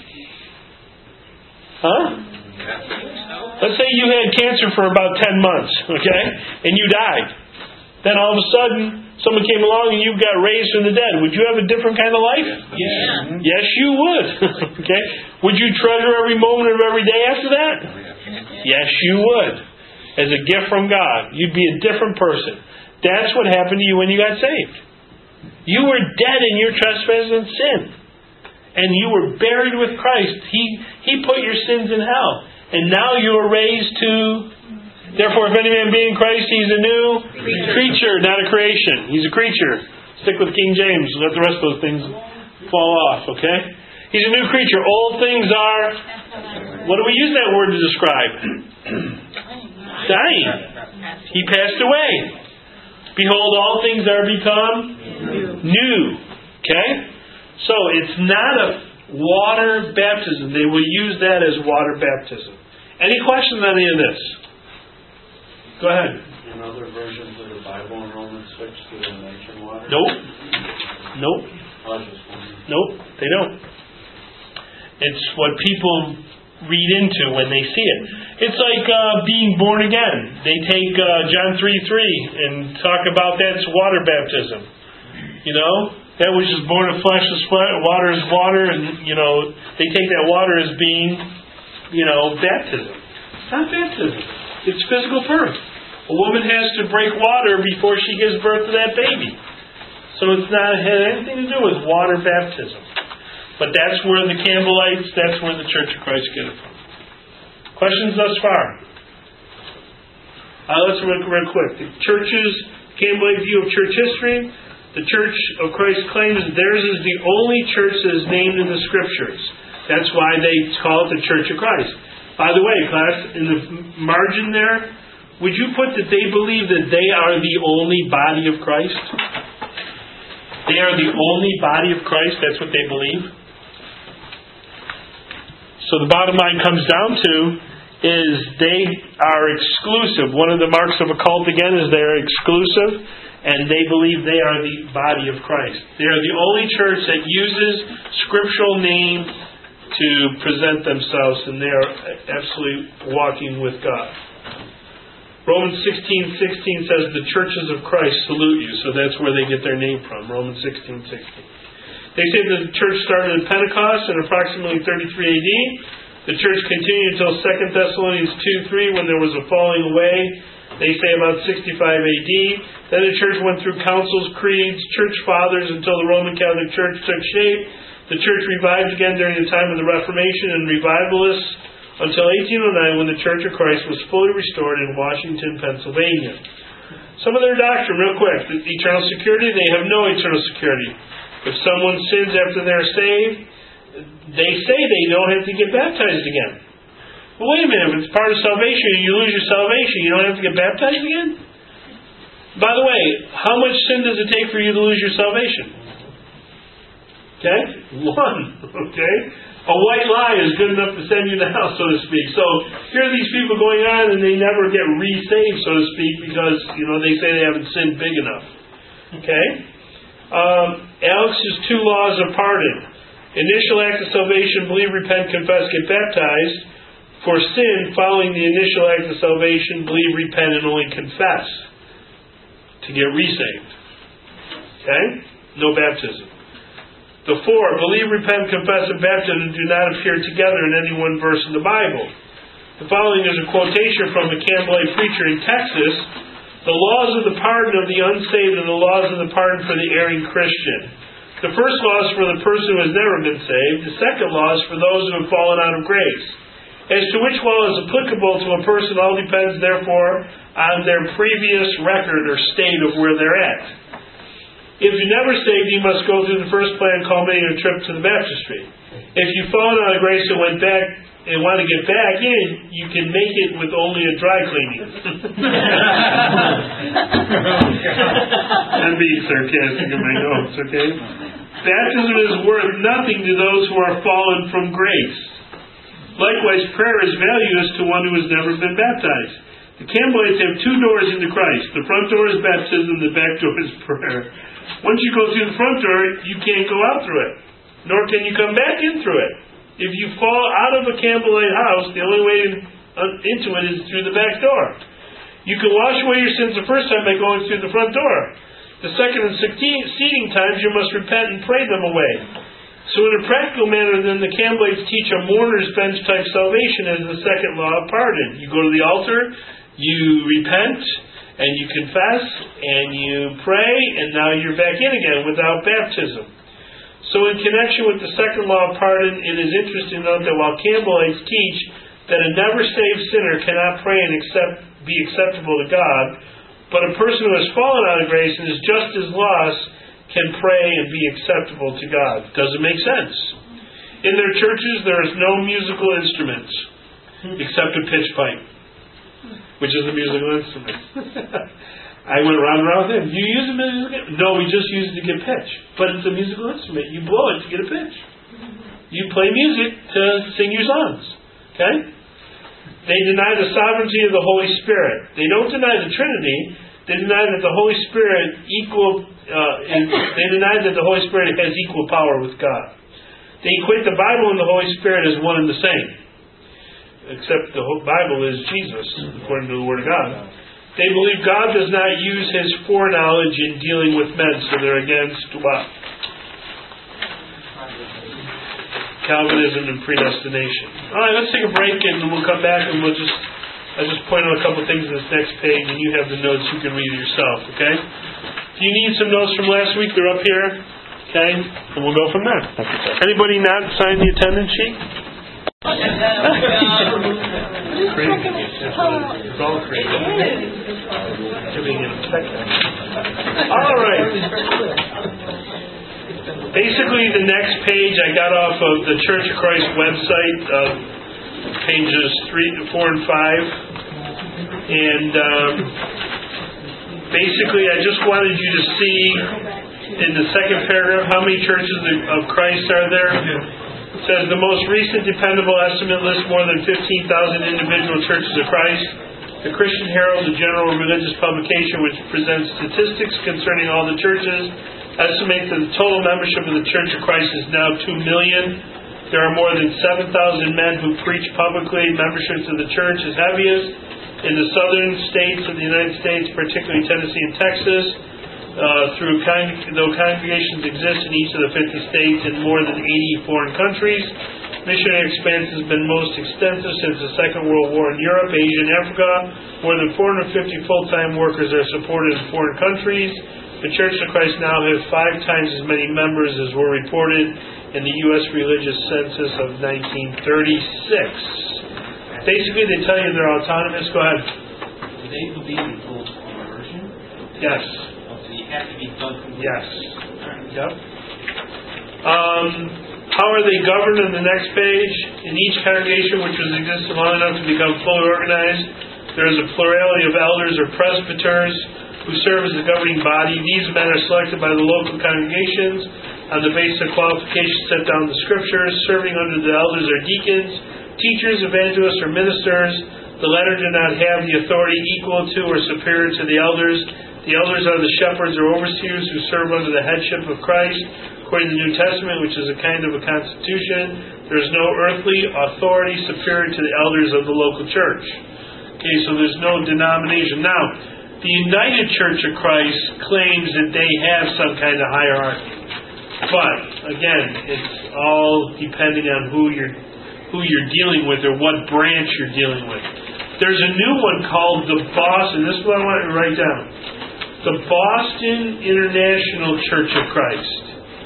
Huh? Let's say you had cancer for about 10 months, okay? And you died. Then all of a sudden, someone came along and you got raised from the dead. Would you have a different kind of life? Yeah. Yes, you would. Okay? Would you treasure every moment of every day after that? Yes, you would. As a gift from God. You'd be a different person. That's what happened to you when you got saved. You were dead in your trespass and sin. And you were buried with Christ. He put your sins in hell. And now you are raised to... Therefore, if any man be in Christ, he's a new creature, not a creation. He's a creature. Stick with King James. Let the rest of those things fall off, okay? He's a new creature. Old things are... What do we use that word to describe? Dying. He passed away. Behold, all things are become new. Okay? So, it's not a water baptism. They will use that as water baptism. Any questions on any of this? Go ahead. In other versions of the Bible in Romans 6, do they mention water? Nope. Nope. I was just wondering. Nope, they don't. It's what people read into when they see it. It's like being born again. They take John 3:3 and talk about that's water baptism. You know? That which is born of flesh is flesh, water is water, and, you know, they take that water as being, you know, baptism. It's not baptism. It's physical birth. A woman has to break water before she gives birth to that baby. So it's not had anything to do with water baptism. But that's where the Campbellites, that's where the Church of Christ get it from. Questions thus far? Let's look real quick. The churches Campbellite view of church history, the Church of Christ claims theirs is the only church that is named in the Scriptures. That's why they call it the Church of Christ. By the way, class, in the margin there, would you put that they believe that they are the only body of Christ? They are the only body of Christ. That's what they believe. So the bottom line comes down to is they are exclusive. One of the marks of a cult, again, is they are exclusive, and they believe they are the body of Christ. They are the only church that uses scriptural name to present themselves, and they are absolutely walking with God. Romans 16:16 says, the churches of Christ salute you. So that's where they get their name from, Romans 16:16. They say that the church started at Pentecost in approximately 33 AD. The church continued until 2 Thessalonians 2:3 when there was a falling away. They say about 65 AD. Then the church went through councils, creeds, church fathers until the Roman Catholic Church took shape. The church revived again during the time of the Reformation and revivalists until 1809 when the Church of Christ was fully restored in Washington, Pennsylvania. Some of their doctrine, real quick. Eternal security, they have no eternal security. If someone sins after they're saved, they say they don't have to get baptized again. Well, wait a minute, if it's part of salvation, you lose your salvation, you don't have to get baptized again? By the way, how much sin does it take for you to lose your salvation? Okay? 1. Okay? A white lie is good enough to send you to hell, so to speak. So here are these people going on and they never get re-saved, so to speak, because, they say they haven't sinned big enough. Okay? Alex's 2 laws of pardon. Initial act of salvation, believe, repent, confess, get baptized. For sin, following the initial act of salvation, believe, repent, and only confess to get re-saved. Okay? No baptism. The 4, believe, repent, confess, and baptism do not appear together in any one verse in the Bible. The following is a quotation from a Campbellite preacher in Texas. The laws of the pardon of the unsaved and the laws of the pardon for the erring Christian. The first law is for the person who has never been saved. The second law is for those who have fallen out of grace. As to which law is applicable to a person all depends, therefore, on their previous record or state of where they're at. If you're never saved, you must go through the first plan culminating a trip to the baptistry. If you've fallen out of grace and went back and want to get back in, you can make it with only a dry cleaning. I'm being sarcastic in my notes, okay? Baptism is worth nothing to those who are fallen from grace. Likewise, prayer is valueless to one who has never been baptized. The Campbellites have 2 doors into Christ. The front door is baptism, the back door is prayer. Once you go through the front door, you can't go out through it, nor can you come back in through it. If you fall out of a Campbellite house, the only way into it is through the back door. You can wash away your sins the first time by going through the front door. The second and succeeding times, you must repent and pray them away. So in a practical manner, then, the Campbellites teach a mourner's bench type salvation as the second law of pardon. You go to the altar, you repent, and you confess, and you pray, and now you're back in again without baptism. So in connection with the second law of pardon, it is interesting to note that while Campbellites teach that a never-saved sinner cannot pray and be acceptable to God, but a person who has fallen out of grace and is just as lost can pray and be acceptable to God. Does it make sense? In their churches, there is no musical instruments except a pitch pipe, which is a musical instrument. I went round and round with him. Do you use a musical instrument? No, we just use it to get pitch. But it's a musical instrument. You blow it to get a pitch. You play music to sing your songs. Okay? They deny the sovereignty of the Holy Spirit. They don't deny the Trinity. They deny that the Holy Spirit they deny that the Holy Spirit has equal power with God. They equate the Bible and the Holy Spirit as one and the same. Except the Bible is Jesus, according to the Word of God. They believe God does not use His foreknowledge in dealing with men, so they're against what? Calvinism and predestination. All right, let's take a break and we'll come back and I'll just point out a couple of things on this next page, and you have the notes you can read it yourself, okay? If you need some notes from last week, they're up here, okay? And we'll go from there. Anybody not sign the attendance sheet? crazy. It's all crazy. Giving it a second. All right. Basically, the next page I got off of the Church of Christ website, pages 3, 4, and 5. And basically, I just wanted you to see in the second paragraph how many churches of Christ are there. It says the most recent dependable estimate lists more than 15,000 individual churches of Christ. The Christian Herald, the general religious publication which presents statistics concerning all the churches, estimates that the total membership of the Church of Christ is now 2 million. There are more than 7,000 men who preach publicly. Membership to the church is heaviest in the southern states of the United States, particularly Tennessee and Texas. Though congregations exist in each of the 50 states and more than 80 foreign countries, missionary expansion has been most extensive since the Second World War in Europe, Asia, and Africa. More than 450 full-time workers are supported in foreign countries. The Church of Christ now has 5 times as many members as were reported in the U.S. religious census of 1936. Basically, they tell you they're autonomous. Go ahead. Do they believe in full conversion? Yes. You have to be done completely. Yes. Yep. How are they governed on the next page? In each congregation which has existed long enough to become fully organized, there is a plurality of elders or presbyters who serve as the governing body. These men are selected by the local congregations on the basis of qualifications set down in the Scriptures. Serving under the elders are deacons, teachers, evangelists, or ministers. The latter do not have the authority equal to or superior to the elders. The elders are the shepherds or overseers who serve under the headship of Christ. According to the New Testament, which is a kind of a constitution, there is no earthly authority superior to the elders of the local church. Okay, so there's no denomination. Now, the United Church of Christ claims that they have some kind of hierarchy. But, again, it's all depending on who you're dealing with or what branch you're dealing with. There's a new one called the Boston. This is what I want you to write down. The Boston International Church of Christ.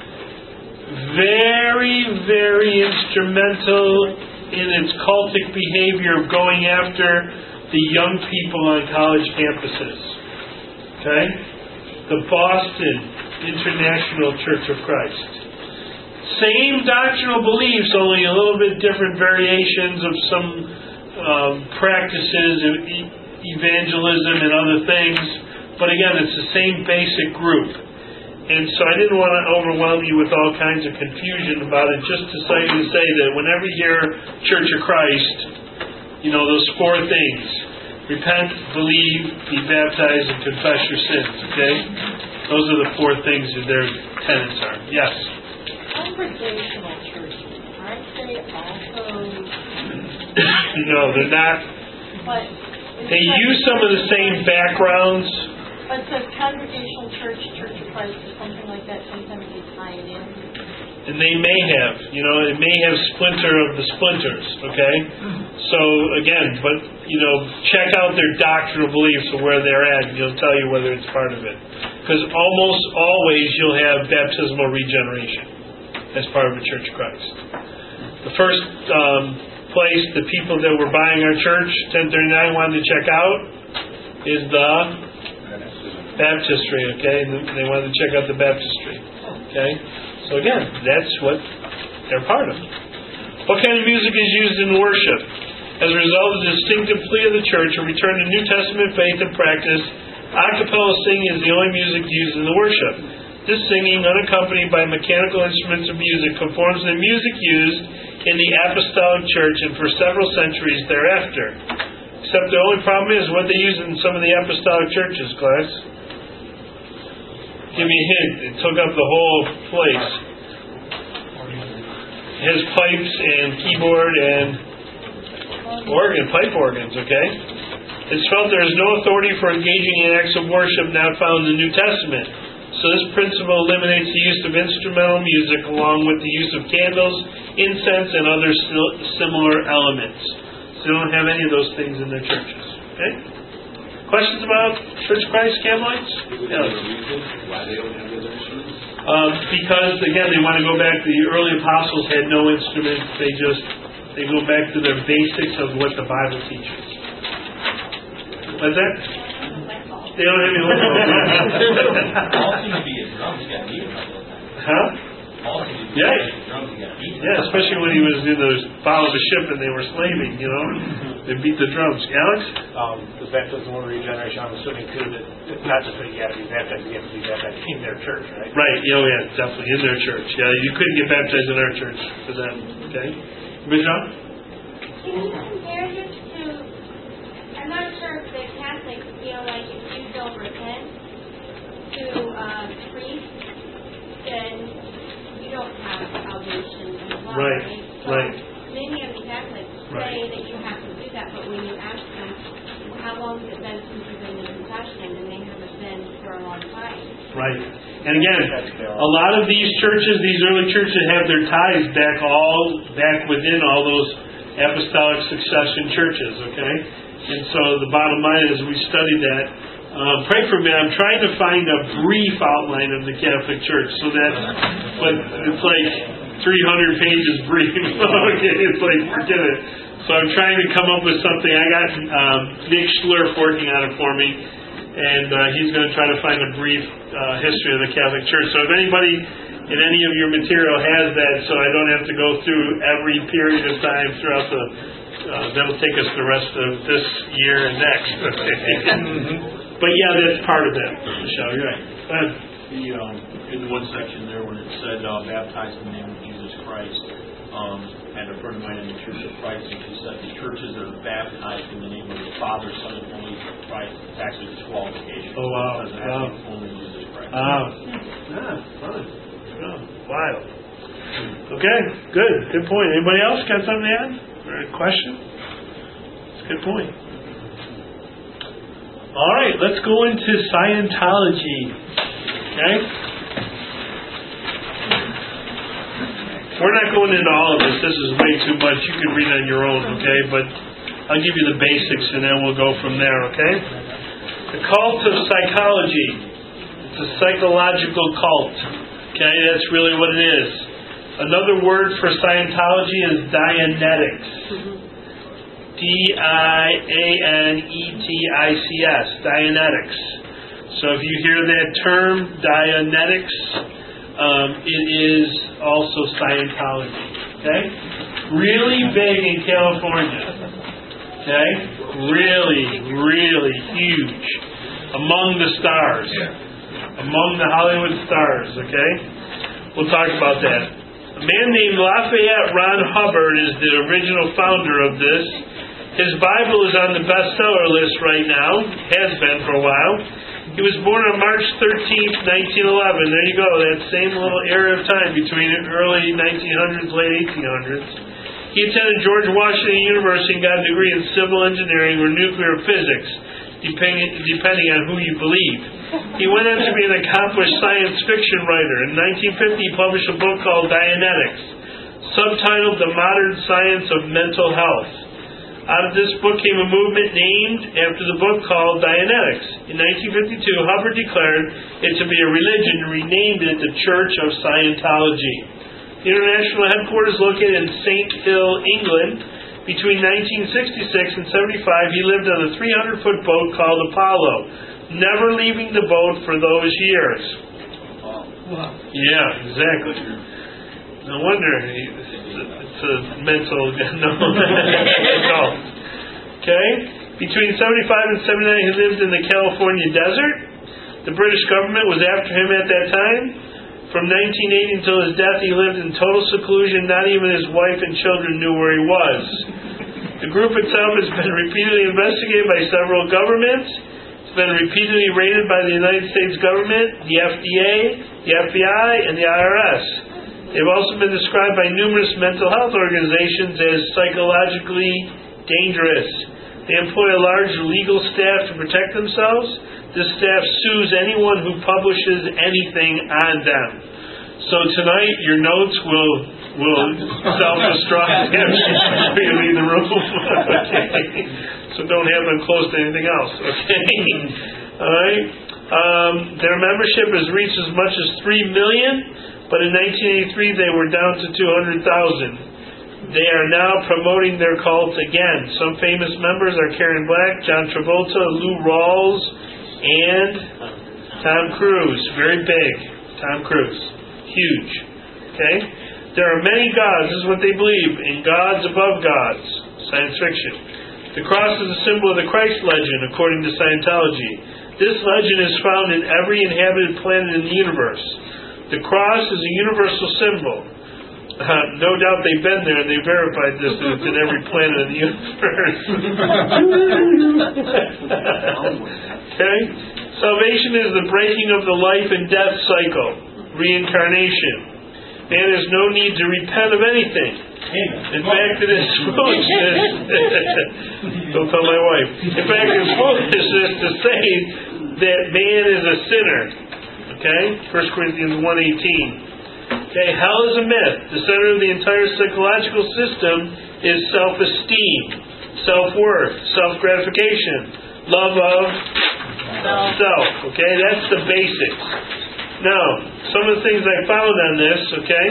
Very, very instrumental in its cultic behavior of going after the young people on college campuses. Okay? The Boston International Church of Christ. Same doctrinal beliefs, only a little bit different variations of some practices of evangelism and other things. But again, it's the same basic group. And so I didn't want to overwhelm you with all kinds of confusion about it, just to say that whenever you hear Church of Christ, you know, those 4 things. Repent, believe, be baptized, and confess your sins, okay? Those are the 4 things that their tenets are. Yes? Congregational churches, aren't they also... No, they're not. But they use some of the same backgrounds. But it says Congregational Church, Church of Christ, or something like that. Sometimes they tie it in. And they may have, it may have splinter of the splinters, okay? So, again, but, check out their doctrinal beliefs of where they're at, and it'll tell you whether it's part of it. Because almost always you'll have baptismal regeneration as part of the Church of Christ. The first place the people that were buying our church, 1039, wanted to check out is the baptistry, okay? And they wanted to check out the baptistry, okay? So again, that's what they're part of. What kind of music is used in worship? As a result of the distinctive plea of the church, a return to New Testament faith and practice, a cappella singing is the only music used in the worship. This singing, unaccompanied by mechanical instruments of music, conforms to the music used in the apostolic church and for several centuries thereafter. Except the only problem is what they use in some of the apostolic churches, class. Give me a hint. It took up the whole place. It has pipes and keyboard and pipe organs, okay? It's felt there is no authority for engaging in acts of worship not found in the New Testament. So this principle eliminates the use of instrumental music along with the use of candles, incense, and other similar elements. So they don't have any of those things in their churches. Okay? Questions about Church of Christ Campbellites? Yes. Why they don't have other instruments? Because, again, they want to go back. The early apostles had no instruments. They just They go back to their basics of what the Bible teaches. What's that? They don't have any light bulbs. All seem to be at drums. You got to beat them all the time. Huh? All seem to be Yeah. at drums. You got to beat them. Yeah, especially when he was in the bow of the ship and they were slaving, you know. They beat the drums. Alex? The baptism of regeneration, I'm assuming too that it's not just when you have to be baptized, you have to be baptized in their church, right? Right, yeah, definitely in their church. Yeah, you couldn't get baptized in our church for them. Okay? Bishop? Can you compare this to, I'm not sure if the Catholics feel like if you don't repent to priest, then you don't have salvation as well. Right, So right. many of the Catholics say that you have to do that, but when you ask them, how long has it been since you've been in confession, and they haven't been for a long time. Right. And again, a lot of these churches, these early churches have their ties back within all those apostolic succession churches, okay? And so the bottom line is we studied that. Pray for me. I'm trying to find a brief outline of the Catholic Church so that, but it's like 300 pages brief. Okay, it's like, forget it. So I'm trying to come up with something. I got Nick Schlurf working on it for me, and he's going to try to find a brief history of the Catholic Church. So if anybody in any of your material has that, so I don't have to go through every period of time throughout the, that'll take us the rest of this year and next. But yeah, that's part of that. Michelle, you're right. Go ahead. In the one section there when it said baptized in the name of Jesus Christ, and a friend of mine in the Church of Christ, and she said the churches that are baptized in the name of the Father, Son, and Holy Christ, it's actually disqualification. Oh, wow. It doesn't have to be only Jesus Christ. Yeah, fun. Oh, wild. Okay, good point. Anybody else got something to add? Or a question? It's a good point. All right, let's go into Scientology. Okay? We're not going into all of this. This is way too much. You can read on your own, okay? But I'll give you the basics and then we'll go from there, okay? The cult of psychology. It's a psychological cult. Okay, that's really what it is. Another word for Scientology is Dianetics. Dianetics. Dianetics. So if you hear that term, Dianetics, it is also Scientology. Okay? Really big in California. Okay? Really huge. Among the stars. Among the Hollywood stars. Okay? We'll talk about that. A man named Lafayette Ron Hubbard is the original founder of this. His Bible is on the bestseller list right now. Has been for a while. He was born on March 13th, 1911. There you go, that same little era of time between the early 1900s, late 1800s. He attended George Washington University and got a degree in civil engineering or nuclear physics, depending on who you believe. He went on to be an accomplished science fiction writer. In 1950, he published a book called Dianetics, subtitled The Modern Science of Mental Health. Out of this book came a movement named after the book called Dianetics. In 1952, Hubbard declared it to be a religion and renamed it the Church of Scientology. The international headquarters located in St. Hill, England. Between 1966 and 75, he lived on a 300-foot boat called Apollo, never leaving the boat for those years. Wow. Yeah, exactly. No wonder it's a mental. No. Okay? Between 75 and 79, he lived in the California desert. The British government was after him at that time. From 1980 until his death, he lived in total seclusion. Not even his wife and children knew where he was. The group itself has been repeatedly investigated by several governments. It's been repeatedly raided by the United States government, the FDA, the FBI, and the IRS. They've also been described by numerous mental health organizations as psychologically dangerous. They employ a large legal staff to protect themselves. This staff sues anyone who publishes anything on them. So tonight, your notes will self-destruct after you leave the room. Okay? So don't have them close to anything else. Okay? All right? Their membership has reached as much as 3 million, but in 1983 they were down to 200,000. They are now promoting their cult again. Some famous members are Karen Black, John Travolta, Lou Rawls, and Tom Cruise. Very big. Tom Cruise. Huge. Okay? There are many gods. This is what they believe. In gods above gods. Science fiction. The cross is a symbol of the Christ legend, according to Scientology. This legend is found in every inhabited planet in the universe. The cross is a universal symbol. No doubt they've been there and they verified this, that it's in every planet in the universe. Okay? Salvation is the breaking of the life and death cycle. Reincarnation. Man has no need to repent of anything. In fact, it is foolishness. Don't tell my wife. In fact, it's foolishness to say that man is a sinner. Okay? 1 Corinthians 1:18. Okay, hell is a myth. The center of the entire psychological system is self-esteem, self-worth, self-gratification, love of self. Okay, that's the basics. Now, some of the things I found on this, okay.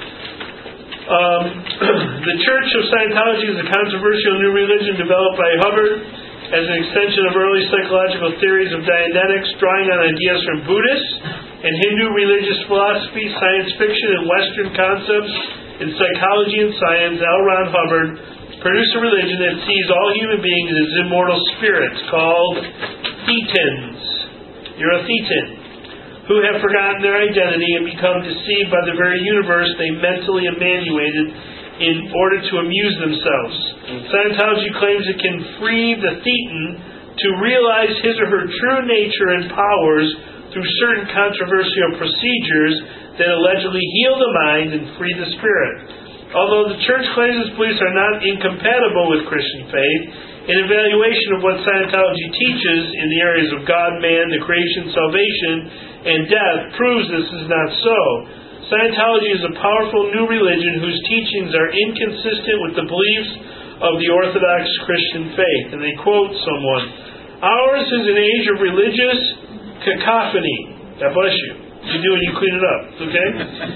The Church of Scientology is a controversial new religion developed by Hubbard as an extension of early psychological theories of Dianetics, drawing on ideas from Buddhist and Hindu religious philosophy, science fiction, and Western concepts in psychology and science. L. Ron Hubbard produced a religion that sees all human beings as immortal spirits called Thetans. You're a Thetan, who have forgotten their identity and become deceived by the very universe they mentally emmanuated in order to amuse themselves. Scientology claims it can free the Thetan to realize his or her true nature and powers through certain controversial procedures that allegedly heal the mind and free the spirit. Although the Church claims its beliefs are not incompatible with Christian faith, an evaluation of what Scientology teaches in the areas of God, man, the creation, salvation, and death proves this is not so. Scientology is a powerful new religion whose teachings are inconsistent with the beliefs of the Orthodox Christian faith. And they quote someone, "Ours is an age of religious cacophony." God bless you. You do when you clean it up, okay?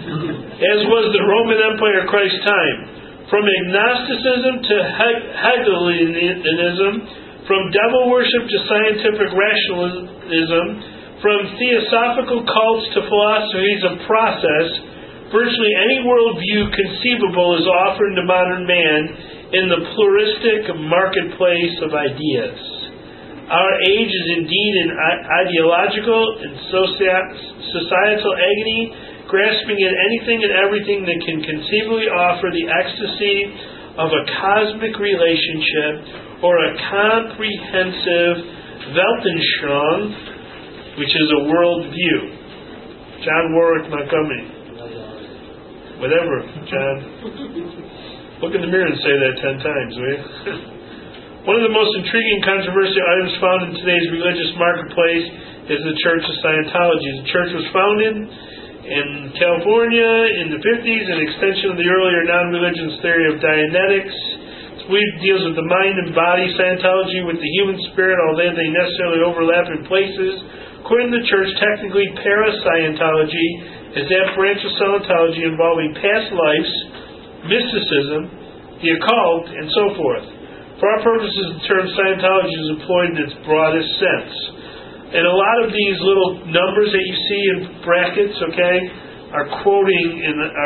As was the Roman Empire Christ's time. From agnosticism to Hegelianism, from devil worship to scientific rationalism, from theosophical cults to philosophies of process, virtually any worldview conceivable is offered to modern man in the pluralistic marketplace of ideas. Our age is indeed in ideological and societal agony, grasping at anything and everything that can conceivably offer the ecstasy of a cosmic relationship or a comprehensive Weltanschauung, which is a world view. John Warwick Montgomery. Whatever, John. Look in the mirror and say that 10 times, will you? One of the most intriguing controversial items found in today's religious marketplace is the Church of Scientology. The church was founded in California in the 50s, an extension of the earlier non-religious theory of Dianetics. Its belief deals with the mind and body. Scientology with the human spirit, although they necessarily overlap in places. According to the church, technically parascientology is that branch of Scientology involving past lives, mysticism, the occult, and so forth. For our purposes, the term Scientology is employed in its broadest sense. And a lot of these little numbers that you see in brackets, okay, are quoting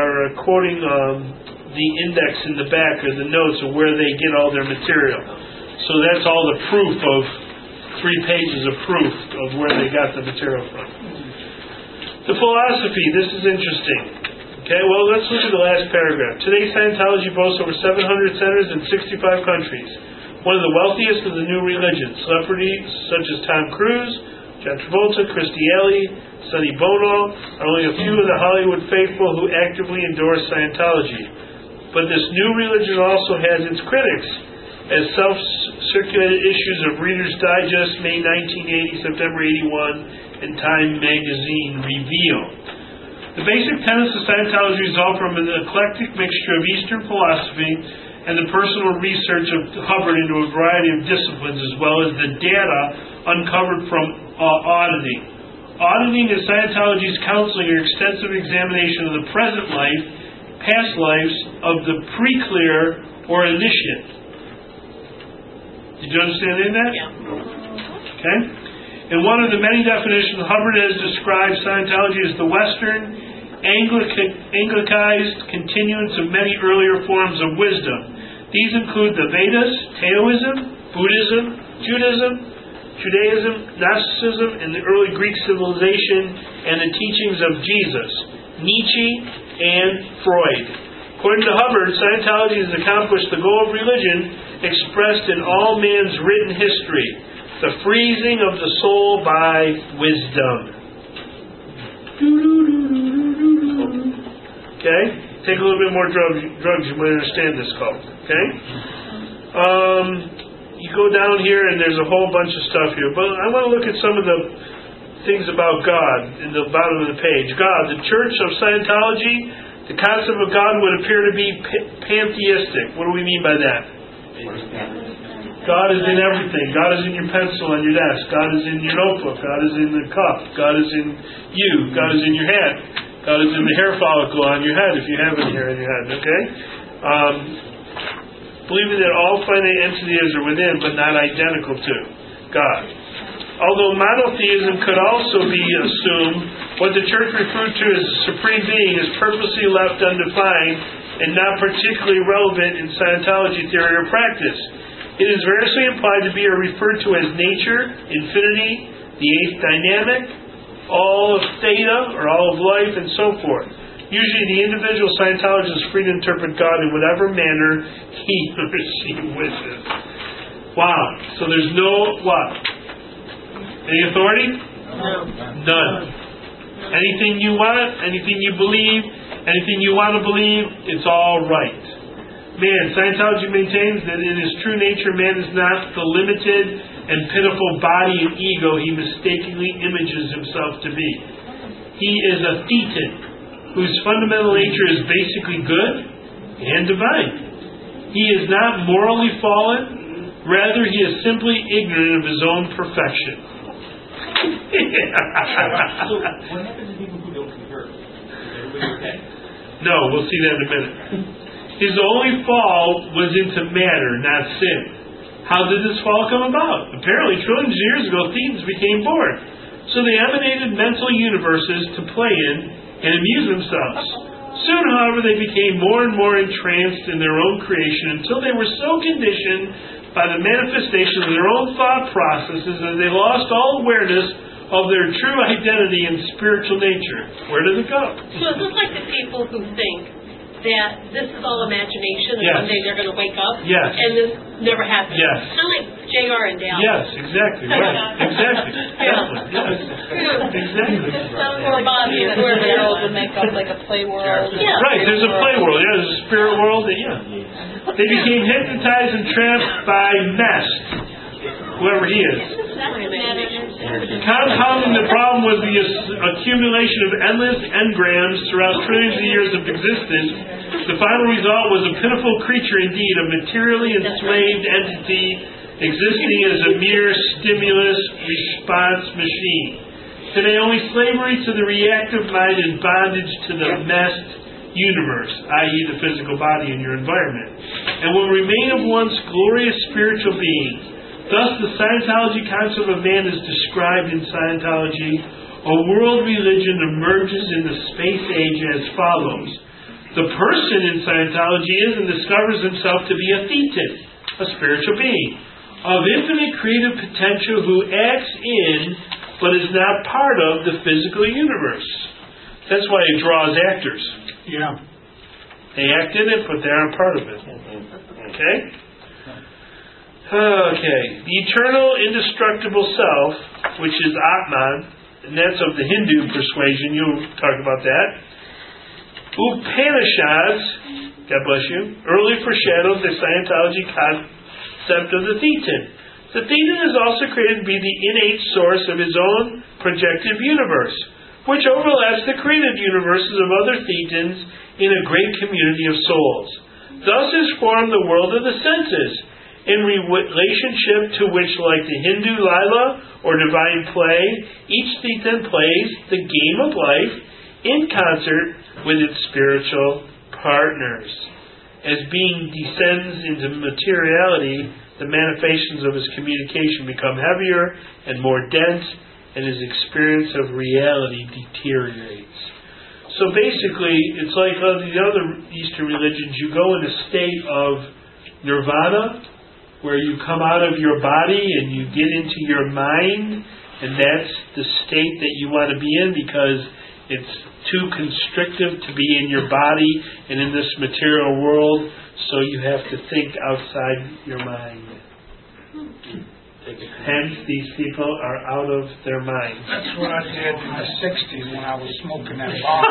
the index in the back or the notes of where they get all their material. So that's all the proof of 3 pages of proof of where they got the material from. The philosophy, this is interesting. Okay, well, let's look at the last paragraph. Today, Scientology boasts over 700 centers in 65 countries. One of the wealthiest of the new religions. Celebrities such as Tom Cruise, John Travolta, Christy Alley, Sonny Bono are only a few of the Hollywood faithful who actively endorse Scientology. But this new religion also has its critics, as self-circulated issues of Reader's Digest, May 1980, September 81, and Time magazine reveal. The basic tenets of Scientology result from an eclectic mixture of Eastern philosophy and the personal research of Hubbard into a variety of disciplines, as well as the data uncovered from auditing. Auditing is Scientology's counseling or extensive examination of the present life, past lives of the pre-clear or initiate. Did you understand any of that? Yeah. Okay. In one of the many definitions, Hubbard has described Scientology as the Western Anglicized continuance of many earlier forms of wisdom. These include the Vedas, Taoism, Buddhism, Judaism, Gnosticism, and the early Greek civilization, and the teachings of Jesus, Nietzsche, and Freud. According to Hubbard, Scientology has accomplished the goal of religion expressed in all man's written history, the freezing of the soul by wisdom. Okay? Take a little bit more drugs, you might understand this cult. Okay? You go down here and there's a whole bunch of stuff here, but I want to look at some of the things about God in the bottom of the page. God, the Church of Scientology, the concept of God would appear to be pantheistic. What do we mean by that? God is in everything. God is in your pencil on your desk. God is in your notebook. God is in the cup. God is in you. God is in your head. God is in the hair follicle on your head if you have any hair in your head. Okay? Believing that all finite entities are within but not identical to God. Although monotheism could also be assumed, what the Church referred to as Supreme Being is purposely left undefined and not particularly relevant in Scientology theory or practice. It is variously implied to be or referred to as nature, infinity, the eighth dynamic, all of theta or all of life, and so forth. Usually the individual Scientologist is free to interpret God in whatever manner he or she wishes. Wow. So there's no what? Any authority? No. None. Anything you want, anything you believe, anything you want to believe, it's all right. Man, Scientology maintains that in his true nature, man is not the limited and pitiful body and ego he mistakenly images himself to be. He is a thetan, whose fundamental nature is basically good and divine. He is not morally fallen, rather he is simply ignorant of his own perfection. So, what happens to people who don't convert? Is everybody okay? No, we'll see that in a minute. His only fall was into matter, not sin. How did this fall come about? Apparently, trillions of years ago, Thetans became bored. So they emanated mental universes to play in and amuse themselves. Soon, however, they became more and more entranced in their own creation until they were so conditioned by the manifestation of their own thought processes that they lost all awareness of their true identity and spiritual nature. Where did it go? So is this like the people who think that this is all imagination and Yes. one day they're going to wake up Yes. and this never happened? Yes. Kind of like JR and Dallas. Yes, exactly. Right. Exactly. Yes. Exactly. Or Bobby or whoever The world else. would make up like a play world. Yeah. Right, there's a play world. Yeah, there's a spirit world. Yeah. They became hypnotized and trapped by Mest, whoever he is. Compounding the problem was the accumulation of endless engrams throughout trillions of years of existence. The final result was a pitiful creature indeed, a materially enslaved entity existing as a mere stimulus response machine. Today only slavery to the reactive mind and bondage to the Mest universe, i.e. the physical body and your environment, and will remain of once glorious spiritual beings. Thus, the Scientology concept of man is described in Scientology. A world religion emerges in the space age as follows. The person in Scientology is and discovers himself to be a thetan, a spiritual being, of infinite creative potential who acts in, but is not part of, the physical universe. That's why he draws actors. Yeah. They act in it, but they aren't part of it. Okay? Okay. The eternal, indestructible self, which is Atman, and that's of the Hindu persuasion. You'll talk about that. Upanishads, God bless you, early foreshadowed the Scientology concept of the Thetan. The Thetan is also created to be the innate source of his own projective universe, which overlaps the created universes of other Thetans in a great community of souls. Thus is formed the world of the senses, in relationship to which, like the Hindu Lila or divine play, each Thetan plays the game of life in concert with its spiritual partners. As being descends into materiality, the manifestations of his communication become heavier and more dense, and his experience of reality deteriorates. So basically, it's like the other Eastern religions. You go in a state of nirvana, where you come out of your body and you get into your mind, and that's the state that you want to be in, because it's too constrictive to be in your body and in this material world, so you have to think outside your mind. Hence, these people are out of their minds. That's what I did in the 60s when I was smoking that bar.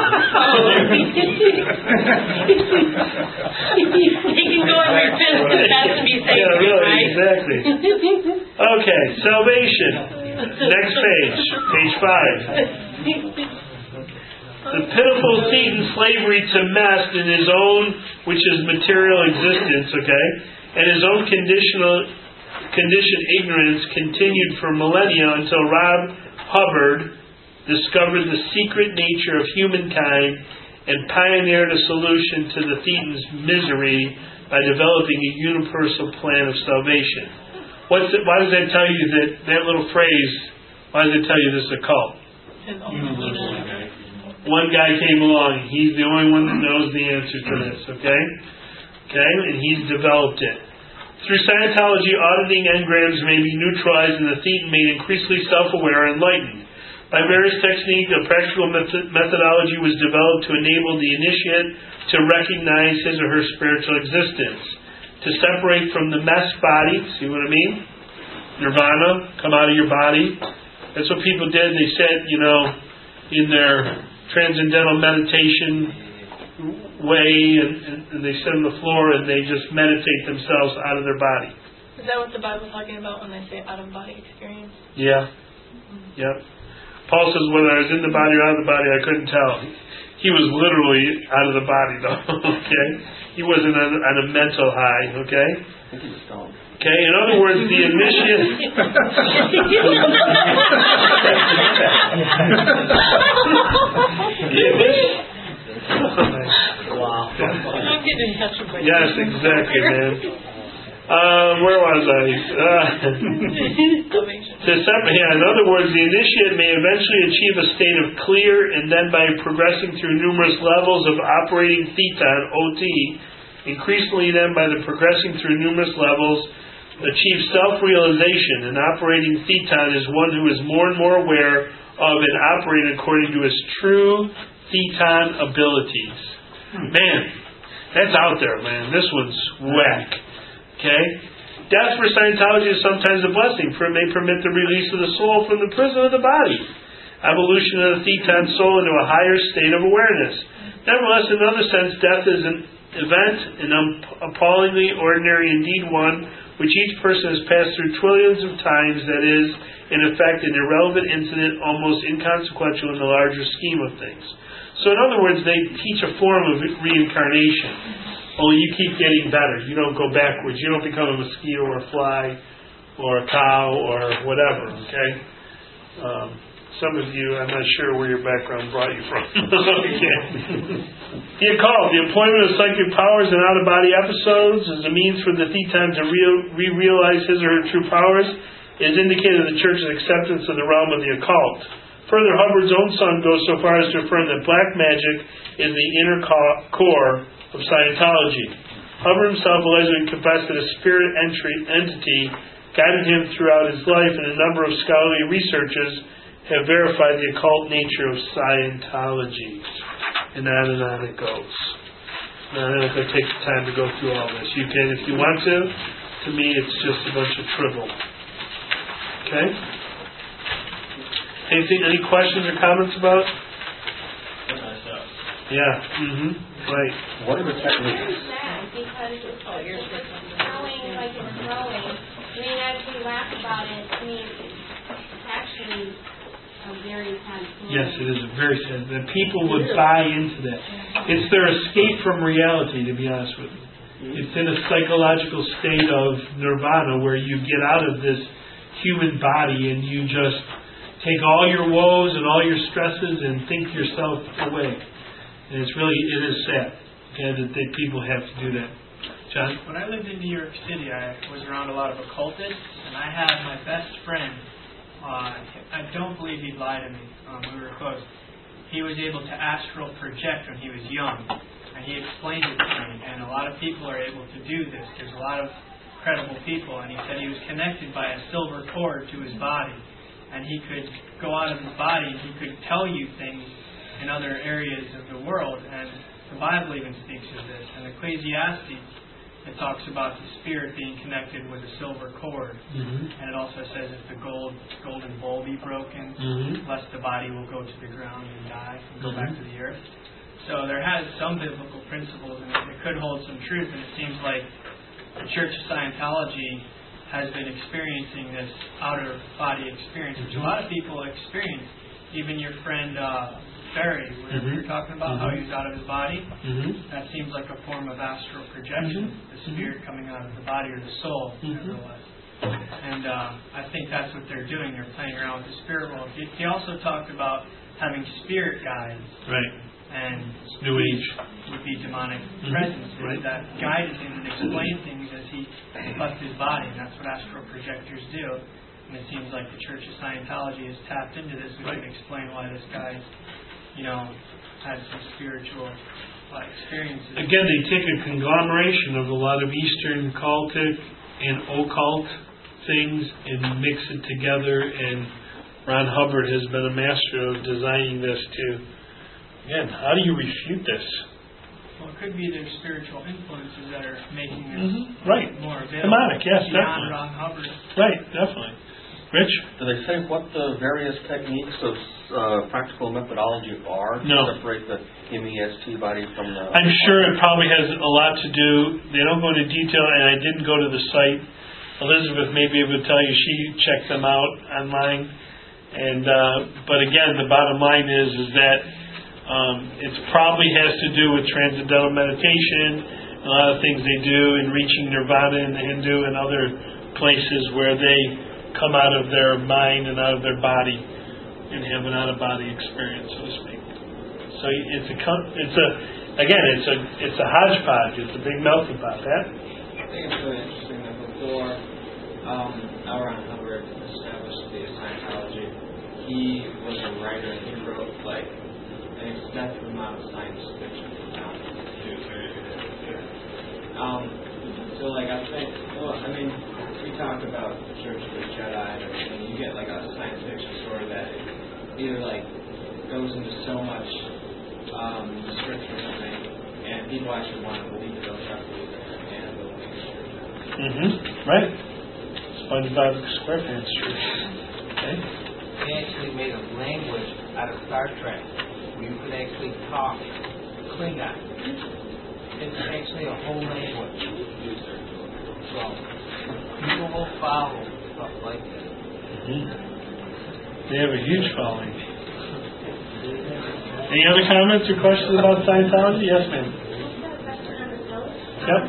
You can go on your fist, it has to be safe. Yeah, really, right? exactly. Okay, salvation. Next page, page 5. The pitiful seat in slavery to mess in his own, which is material existence, okay, and his own conditioned ignorance continued for millennia until Rob Hubbard discovered the secret nature of humankind and pioneered a solution to the Thetans' misery by developing a universal plan of salvation. Why does that tell you that little phrase? Why does it tell you this is a cult? One guy came along. He's the only one that knows the answer to this. Okay, and he's developed it. Through Scientology, auditing engrams may be neutralized and the Thetan made increasingly self-aware and enlightened. By various techniques, a practical methodology was developed to enable the initiate to recognize his or her spiritual existence, to separate from the mess body, see what I mean? Nirvana, come out of your body. That's what people did. They sat, in their transcendental meditation way, and they sit on the floor and they just meditate themselves out of their body. Is that what the Bible's talking about when they say out-of-body experience? Yeah. Yep. Paul says whether I was in the body or out of the body, I couldn't tell. He was literally out of the body, though. Okay? He wasn't on a mental high, okay? I think he was stoned. Okay, in other words, the initiate... Wow. Don't get in touch with my Yes, exactly, man. Where was I? In other words, the initiate may eventually achieve a state of clear, and then by progressing through numerous levels of operating Thetan, OT, increasingly then by the progressing through numerous levels, achieve self-realization. An operating Thetan is one who is more and more aware of and operating according to his true Thetan abilities. Man, that's out there, man. This one's whack. Okay? Death for Scientology is sometimes a blessing, for it may permit the release of the soul from the prison of the body. Evolution of the Thetan soul into a higher state of awareness. Nevertheless, in another sense, death is an event, an appallingly ordinary, indeed one, which each person has passed through trillions of times, that is, in effect, an irrelevant incident, almost inconsequential in the larger scheme of things. So in other words, they teach a form of reincarnation. Only you keep getting better. You don't go backwards. You don't become a mosquito or a fly or a cow or whatever, okay? Some of you, I'm not sure where your background brought you from. He called the employment of psychic powers and out-of-body episodes as a means for the Thetan to realize his or her true powers is indicated in the Church's acceptance of the realm of the occult. Further, Hubbard's own son goes so far as to affirm that black magic is the inner core of Scientology. Hubbard himself allegedly confessed that a spirit entity guided him throughout his life, and a number of scholarly researchers have verified the occult nature of Scientology. And on it goes. Now, I'm not going to take the time to go through all this. You can if you want to. To me, it's just a bunch of drivel. Okay? Any questions or comments about? Yeah. Right. What are the techniques? It's sad because it's growing like it's growing. I mean, as we laugh about it, I mean, it's actually a very sad story. Yes, it is very sad. That people would buy into that. It's their escape from reality, to be honest with you. It's in a psychological state of nirvana where you get out of this human body and you just take all your woes and all your stresses and think yourself away. And it is sad. Okay, that people have to do that. John? When I lived in New York City, I was around a lot of occultists, and I had my best friend. I don't believe he'd lie to me. We were close. He was able to astral project when he was young, and he explained it to me. And a lot of people are able to do this. There's a lot of credible people, and he said he was connected by a silver cord to his body, and he could go out of his body and he could tell you things in other areas of the world. And the Bible even speaks of this. In Ecclesiastes, it talks about the spirit being connected with a silver cord. And it also says if the golden bowl be broken, lest the body will go to the ground and die and go back to the earth. So there has some biblical principles, and it could hold some truth. And it seems like the Church of Scientology has been experiencing this out-of-body experience, which a lot of people experience. Even your friend Barry, where you're talking about how he was out of his body, that seems like a form of astral projection, the spirit coming out of the body, or the soul, nevertheless. And I think that's what they're doing. They're playing around with the spirit world. He also talked about having spirit guides. Right. And New Age would be demonic presences that guided him and explained things as he left his body. And that's what astral projectors do. And it seems like the Church of Scientology has tapped into this, which can explain why this guy, had some spiritual experiences. Again, they take a conglomeration of a lot of Eastern cultic and occult things and mix it together, and Ron Hubbard has been a master of designing this too. Again, how do you refute this? Well, it could be their spiritual influences that are making this more available. Demonic, yes, beyond definitely. Ron Hubbard. Right, definitely. Rich? Do they say what the various techniques of practical methodology are to separate the MEST body from the... I'm sure it probably has a lot to do. They don't go into detail, and I didn't go to the site. Elizabeth may be able to tell you she checked them out online. And but again, the bottom line is that it probably has to do with transcendental meditation, a lot of things they do in reaching nirvana in the Hindu and other places where they come out of their mind and out of their body and have an out-of-body experience, so to speak. So it's a hodgepodge. It's a big melting pot. Pat? I think it's really interesting that before L. Ron Hubbard established the Scientology, he was a writer and he wrote an extensive amount of science fiction. I think, we talk about the Church of the Jedi and everything. You get a science fiction story that either goes into so much description or something, and people actually want to believe it, they'll try to believe it, and they'll make it true. Right. SpongeBob SquarePants Church. Okay. They actually made a language out of Star Trek where you could actually talk Klingon. It's actually a whole language. So people will follow stuff like this. They have a huge following. Any other comments or questions about Scientology? Yes, ma'am. Yep.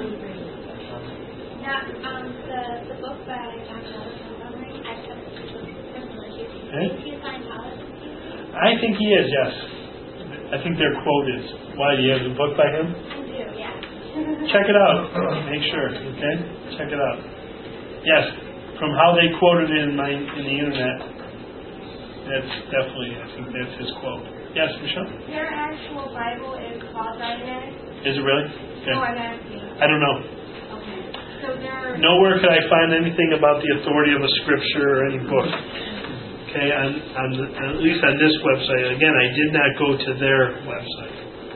The book by Dr. Montgomery, I have personal issues. Okay. Is he a Scientologist? I think he is, yes. I think their quote is, why, do you have the book by him? I do, yeah. Check it out. Make sure, okay? Check it out. Yes, from how they quoted it in the internet, that's definitely, I think that's his quote. Yes, Michelle? Their actual Bible is called Dianetics? Is it really? Okay. No, I'm asking. I don't know. Okay. So they're... Nowhere could I find anything about the authority of a scripture or any book. Okay, at least on this website. Again, I did not go to their website.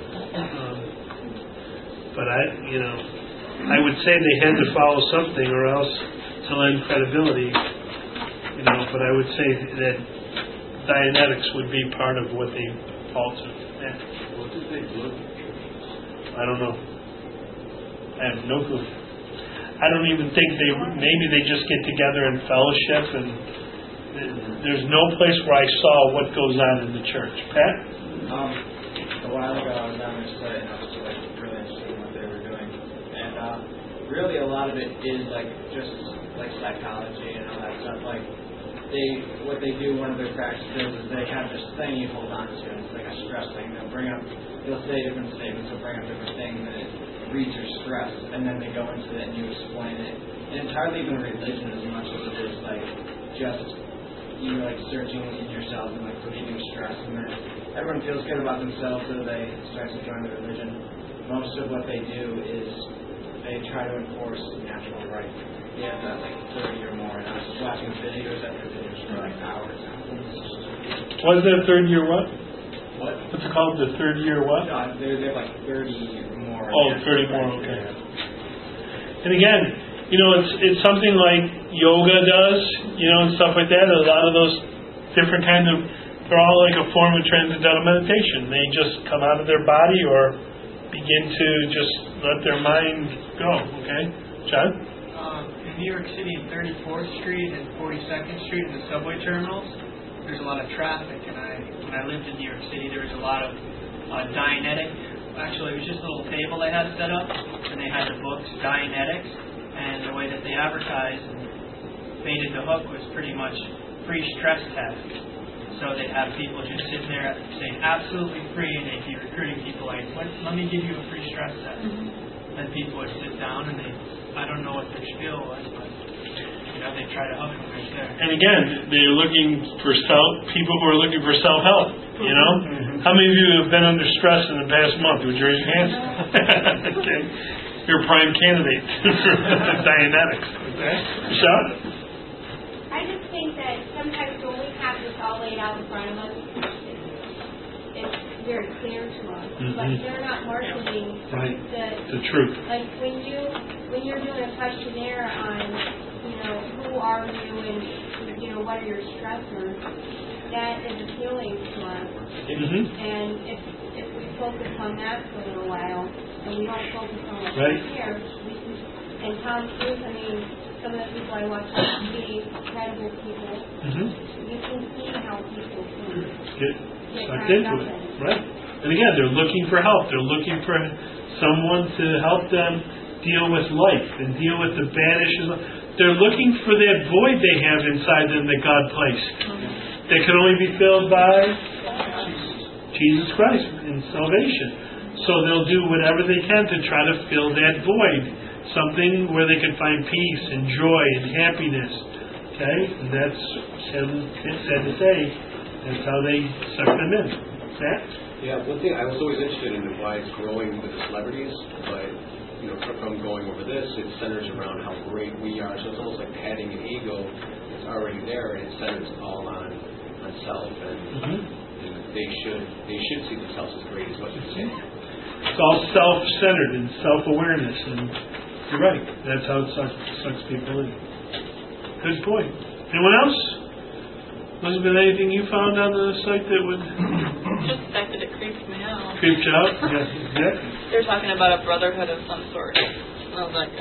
But I would say they had to follow something or else to lend credibility. But I would say that Dianetics would be part of what they fall to. Yeah. What did they do? I don't know. I have no clue. I don't even think maybe they just get together in fellowship, and there's no place where I saw what goes on in the church. Pat? A while ago I was on their site and I was really interested in what they were doing. And really a lot of it is just psychology and all that stuff. what they do, one of their practices is they have this thing you hold on to. It's like a stress thing. They'll say different statements, they'll bring up different things, and it reads your stress, and then they go into it and you explain it. And it's hardly even religion as much as it is like just you like searching in yourself and like relieving stress, and then everyone feels good about themselves, so they start to join the religion. Most of what they do is they try to enforce natural right. Yeah, that's like 30 or more. And I was just watching videos after videos for like hours. What's that third year what? What? What's it called? The third year what? No, they're like 30 or more. Oh, 30 more, okay. And again, it's something like yoga does, and stuff like that. A lot of those different kinds of, they're all like a form of transcendental meditation. They just come out of their body or begin to just let their mind go, okay? John? In New York City, 34th Street and 42nd Street in the subway terminals, there's a lot of traffic, and when I lived in New York City, there was a lot of Dianetics. Actually, it was just a little table they had set up, and they had the books Dianetics, and the way that they advertised and baited the hook was pretty much free stress tests. So they'd have people just sitting there saying absolutely free, and they'd be recruiting people like, let me give you a free stress test. And people would sit down, and I don't know what their spiel was, but they try to hook them right there. And again, they're looking for people who are looking for self-help. How many of you have been under stress in the past month? Would you raise your hands? Okay, you're a prime candidate for Dianetics. Okay, Michelle? I just think that sometimes when we have this all laid out in front of us, it's very clear to us. But they're not marketing the truth. Like when you're doing a questionnaire on, who are you and what are your stressors, that is appealing to us. And if we focus on that for a little while and we don't focus on what's here, and Tom Cruise, some of the people I watch on TV, credible people, you can see how people can get sucked into it. Right. And again, they're looking for help. They're looking for someone to help them deal with life and deal with the bad issues. They're looking for that void they have inside them that God placed. That can only be filled by Jesus Christ and salvation. So they'll do whatever they can to try to fill that void. Something where they can find peace and joy and happiness. Okay? And that's sad to say. That's how they suck them in. Matt? Yeah, one thing I was always interested in why it's growing with the celebrities, but from going over this, it centers around how great we are. So it's almost like padding an ego. It's already there, and it centers all on self, and they should see themselves as great as much as they can. It's all self-centered and self-awareness, and you're right. That's how it sucks people in. Good point. Anyone else? Elizabeth, anything you found on the site that would... Just the fact that it creeps me out. Creeped you out? Yes, exactly. They're talking about a brotherhood of some sort. I was like,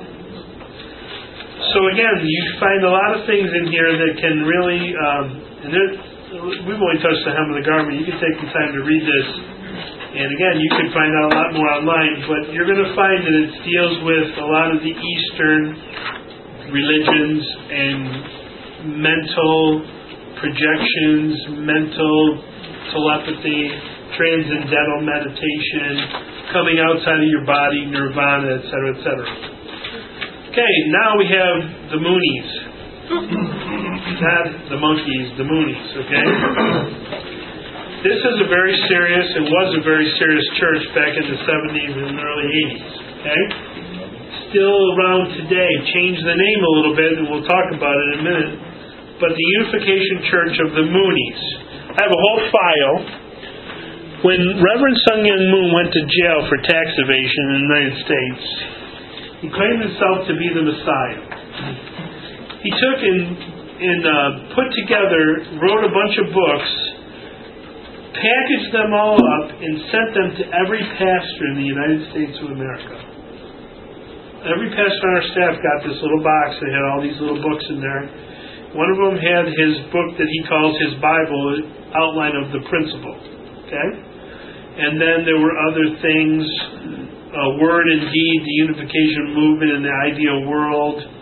So again, you find a lot of things in here that can really... we've only touched the hem of the garment. You can take the time to read this. And again, you can find out a lot more online. But you're going to find that it deals with a lot of the Eastern religions and mental projections, mental telepathy, transcendental meditation, coming outside of your body, nirvana, etc., etc. Okay, now we have the Moonies. Not the monkeys, the Moonies, okay? This is a very serious, it was a very serious church back in the 70s and early 80s, okay? Still around today. Changed the name a little bit, and we'll talk about it in a minute. But the Unification Church of the Moonies. I have a whole file. When Reverend Sun Myung Moon went to jail for tax evasion in the United States, he claimed himself to be the Messiah. He took and put together, wrote a bunch of books, packaged them all up, and sent them to every pastor in the United States of America. Every pastor on our staff got this little box that had all these little books in there. One of them had his book that he calls his Bible, Outline of the Principle. Okay? And then there were other things, Word and Deed, the Unification Movement and the Ideal World,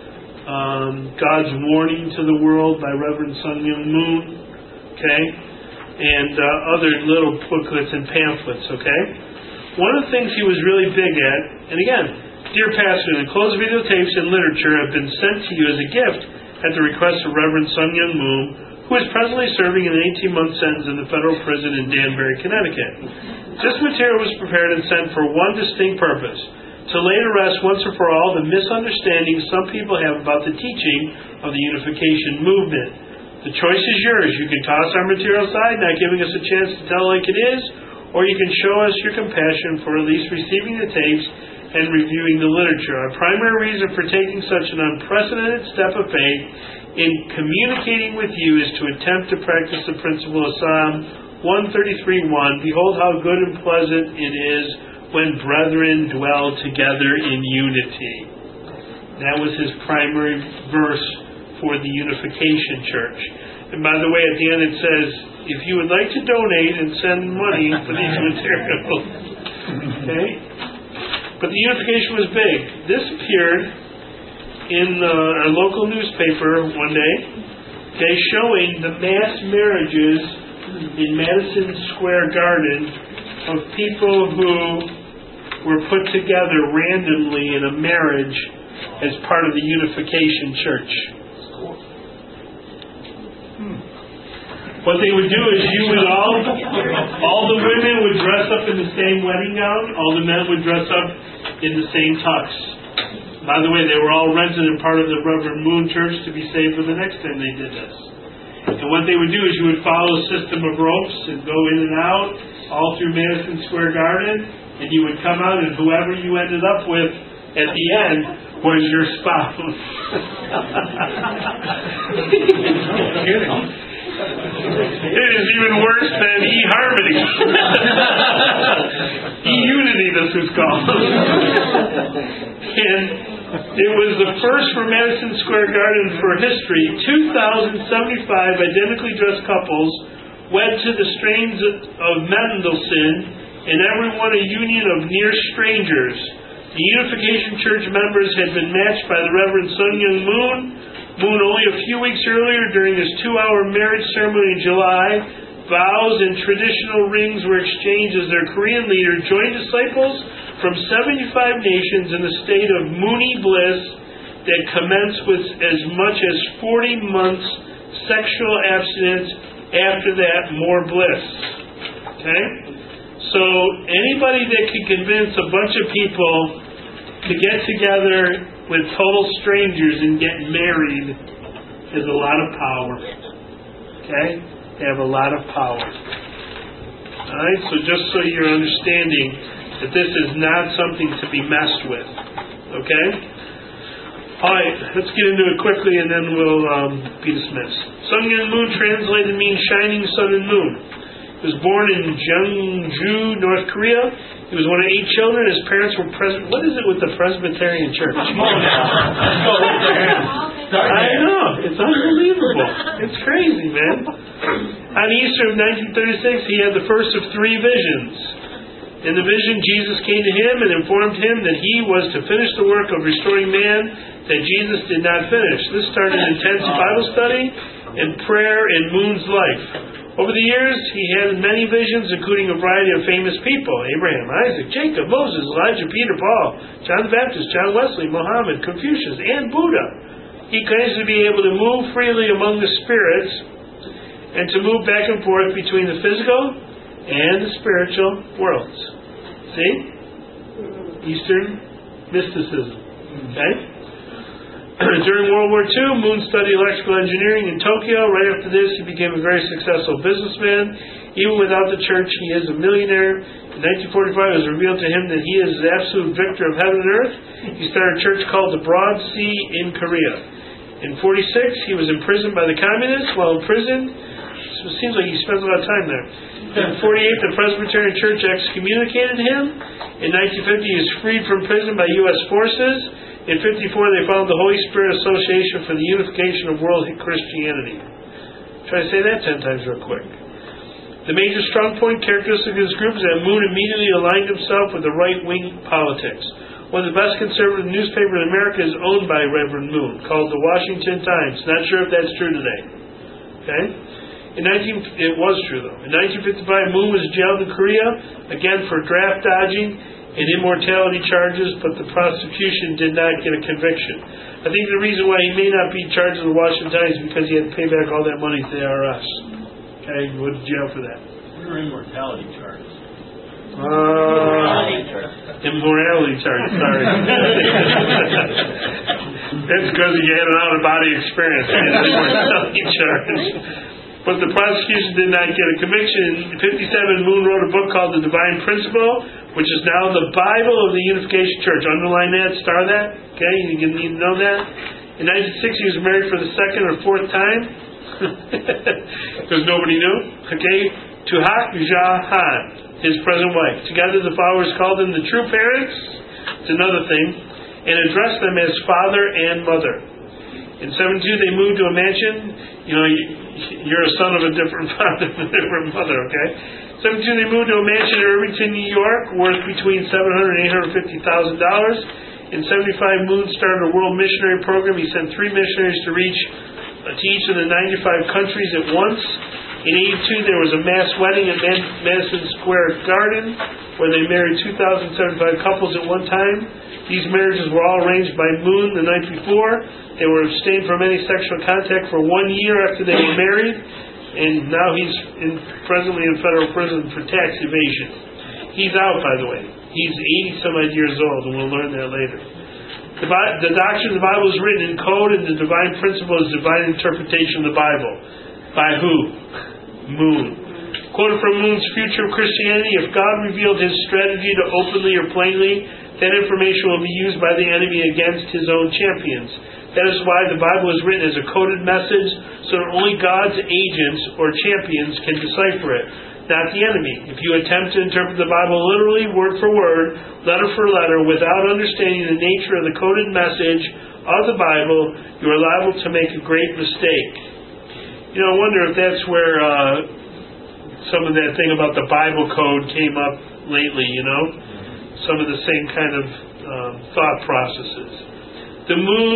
God's Warning to the World by Reverend Sun Myung Moon, okay, and other little booklets and pamphlets, okay. One of the things he was really big at, and again, dear Pastor, the closed videotapes and literature have been sent to you as a gift at the request of Reverend Sun Myung Moon, who is presently serving an 18-month sentence in the federal prison in Danbury, Connecticut. This material was prepared and sent for one distinct purpose: to lay to rest once and for all the misunderstandings some people have about the teaching of the unification movement. The choice is yours. You can toss our material aside, not giving us a chance to tell like it is, or you can show us your compassion for at least receiving the tapes and reviewing the literature. Our primary reason for taking such an unprecedented step of faith in communicating with you is to attempt to practice the principle of Psalm 133:1. Behold how good and pleasant it is when brethren dwell together in unity. That was his primary verse for the Unification Church. And by the way, at the end it says, if you would like to donate and send money for these materials. Okay? But the unification was big. This appeared in a local newspaper one day, okay, showing the mass marriages in Madison Square Garden of people who were put together randomly in a marriage as part of the Unification Church. What they would do is all the women would dress up in the same wedding gown, all the men would dress up in the same tux. By the way, they were all rented and part of the Reverend Moon Church to be safe for the next time they did this. And what they would do is you would follow a system of ropes and go in and out all through Madison Square Garden, and you would come out, and whoever you ended up with at the end was your spouse. It is even worse than eHarmony. eUnity, this is called. And it was the first for Madison Square Garden for history. 2,075 identically dressed couples wed to the strains of Mendelssohn, and everyone a union of near strangers. The Unification Church members had been matched by the Reverend Sun Myung Moon only a few weeks earlier during his 2-hour marriage ceremony in July. Vows and traditional rings were exchanged as their Korean leader joined disciples from 75 nations in a state of moony bliss that commenced with as much as 40 months sexual abstinence. After that, more bliss. Okay? So anybody that could convince a bunch of people to get together with total strangers and get married has a lot of power. Okay? They have a lot of power. Alright? So just so you're understanding that this is not something to be messed with. Okay? Alright, let's get into it quickly and then we'll be dismissed. Sun Myung Moon translated means shining sun and moon. He was born in Jeongju, North Korea. He was one of 8 children. His parents were What is it with the Presbyterian Church? I know. It's unbelievable. It's crazy, man. On Easter of 1936, he had the first of 3 visions. In the vision, Jesus came to him and informed him that he was to finish the work of restoring man that Jesus did not finish. This started intense Bible study and prayer in Moon's life. Over the years, he had many visions, including a variety of famous people: Abraham, Isaac, Jacob, Moses, Elijah, Peter, Paul, John the Baptist, John Wesley, Muhammad, Confucius, and Buddha. He claims to be able to move freely among the spirits and to move back and forth between the physical and the spiritual worlds. See? Eastern mysticism. Okay? During World War II, Moon studied electrical engineering in Tokyo. Right after this, he became a very successful businessman. Even without the church, he is a millionaire. In 1945, it was revealed to him that he is the absolute victor of heaven and earth. He started a church called the Broad Sea in Korea. In 1946, he was imprisoned by the communists. While in prison, it seems like he spent a lot of time there. In 1948, the Presbyterian Church excommunicated him. In 1950, he was freed from prison by U.S. forces. In 1954, they founded the Holy Spirit Association for the Unification of World Christianity. Try to say that 10 times real quick. The major strong point characteristic of this group is that Moon immediately aligned himself with the right-wing politics. One of the best conservative newspapers in America is owned by Reverend Moon, called the Washington Times. Not sure if that's true today. Okay? It was true, though. In 1955, Moon was jailed in Korea, again for draft dodging and immortality charges, but the prosecution did not get a conviction. I think the reason why he may not be charged with the Washington Times is because he had to pay back all that money to the IRS. Okay? He went to jail for that. What are immortality charges? Immorality charge, sorry. That's because you had an out-of-body experience. Immortality charge. But the prosecution did not get a conviction. In 1957, Moon wrote a book called The Divine Principle, which is now the Bible of the Unification Church. Underline that, star that. Okay, you need to know that. In 1960, he was married for the second or fourth time, because nobody knew. Okay, to Ha Jahan, his present wife. Together, the followers called them the true parents. It's another thing, and addressed them as father and mother. In 1972, they moved to a mansion. You know, you're a son of a different father and a different mother. Okay. 1972, they moved to a mansion in Irvington, New York, worth between $700,000 and $850,000. In 1975, Moon started a world missionary program. He sent 3 missionaries to reach to each of the 95 countries at once. In 1982, there was a mass wedding at Madison Square Garden, where they married 2,075 couples at one time. These marriages were all arranged by Moon the night before. They were abstained from any sexual contact for 1 year after they were married, and now he's presently in federal prison for tax evasion. He's out, by the way. He's 80-some-odd years old, and we'll learn that later. The doctrine of the Bible is written in code, and the divine principle is divine interpretation of the Bible. By who? Moon. Quoted from Moon's Future of Christianity, if God revealed his strategy to openly or plainly, that information will be used by the enemy against his own champions. That is why the Bible is written as a coded message, so that only God's agents or champions can decipher it, not the enemy. If you attempt to interpret the Bible literally, word for word, letter for letter, without understanding the nature of the coded message of the Bible, you are liable to make a great mistake. You know, I wonder if that's where some of that thing about the Bible code came up lately, you know? Some of the same kind of thought processes. The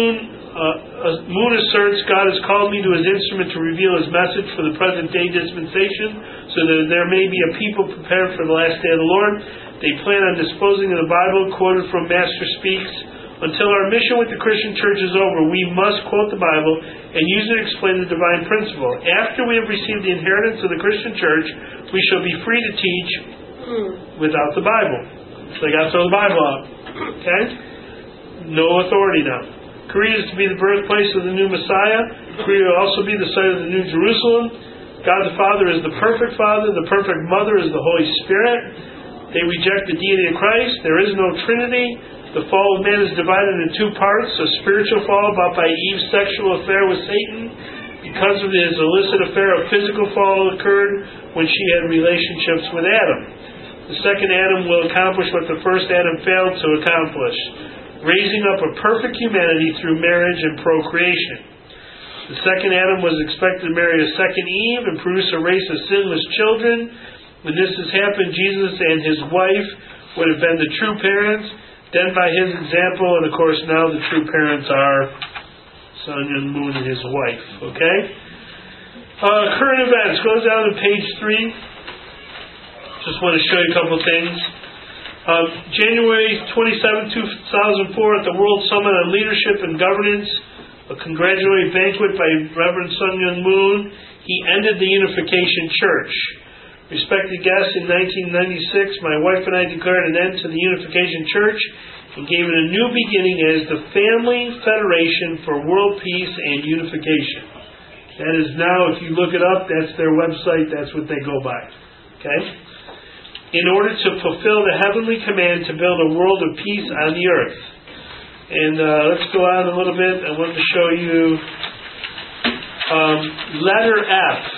Moon asserts God has called me to his instrument to reveal his message for the present day dispensation, so that there may be a people prepared for the last day of the Lord. They plan on disposing of the Bible, quoted from Master Speaks. Until our mission with the Christian church is over, we must quote the Bible and use it to explain the divine principle. After we have received the inheritance of the Christian church, we shall be free to teach without the Bible. So they got to throw the Bible out. Okay? No authority now. Korea is to be the birthplace of the new Messiah. Korea will also be the site of the new Jerusalem. God the Father is the perfect Father. The perfect Mother is the Holy Spirit. They reject the deity of Christ. There is no Trinity. The fall of man is divided into 2 parts. A spiritual fall brought by Eve's sexual affair with Satan. Because of his illicit affair, a physical fall occurred when she had relationships with Adam. The second Adam will accomplish what the first Adam failed to accomplish, raising up a perfect humanity through marriage and procreation. The second Adam was expected to marry a second Eve and produce a race of sinless children. When this has happened, Jesus and his wife would have been the true parents. Then by his example, and of course now the true parents are Sun and Moon and his wife. Okay? Current events. Goes down to page 3. Just want to show you a couple of things. January 27, 2004, at the World Summit on Leadership and Governance, a congratulatory banquet by Reverend Sun Myung Moon, he ended the Unification Church. Respected guests, in 1996, my wife and I declared an end to the Unification Church and gave it a new beginning as the Family Federation for World Peace and Unification. That is now, if you look it up, that's their website, that's what they go by. Okay? In order to fulfill the heavenly command to build a world of peace on the earth. And let's go on a little bit. I want to show you letter F.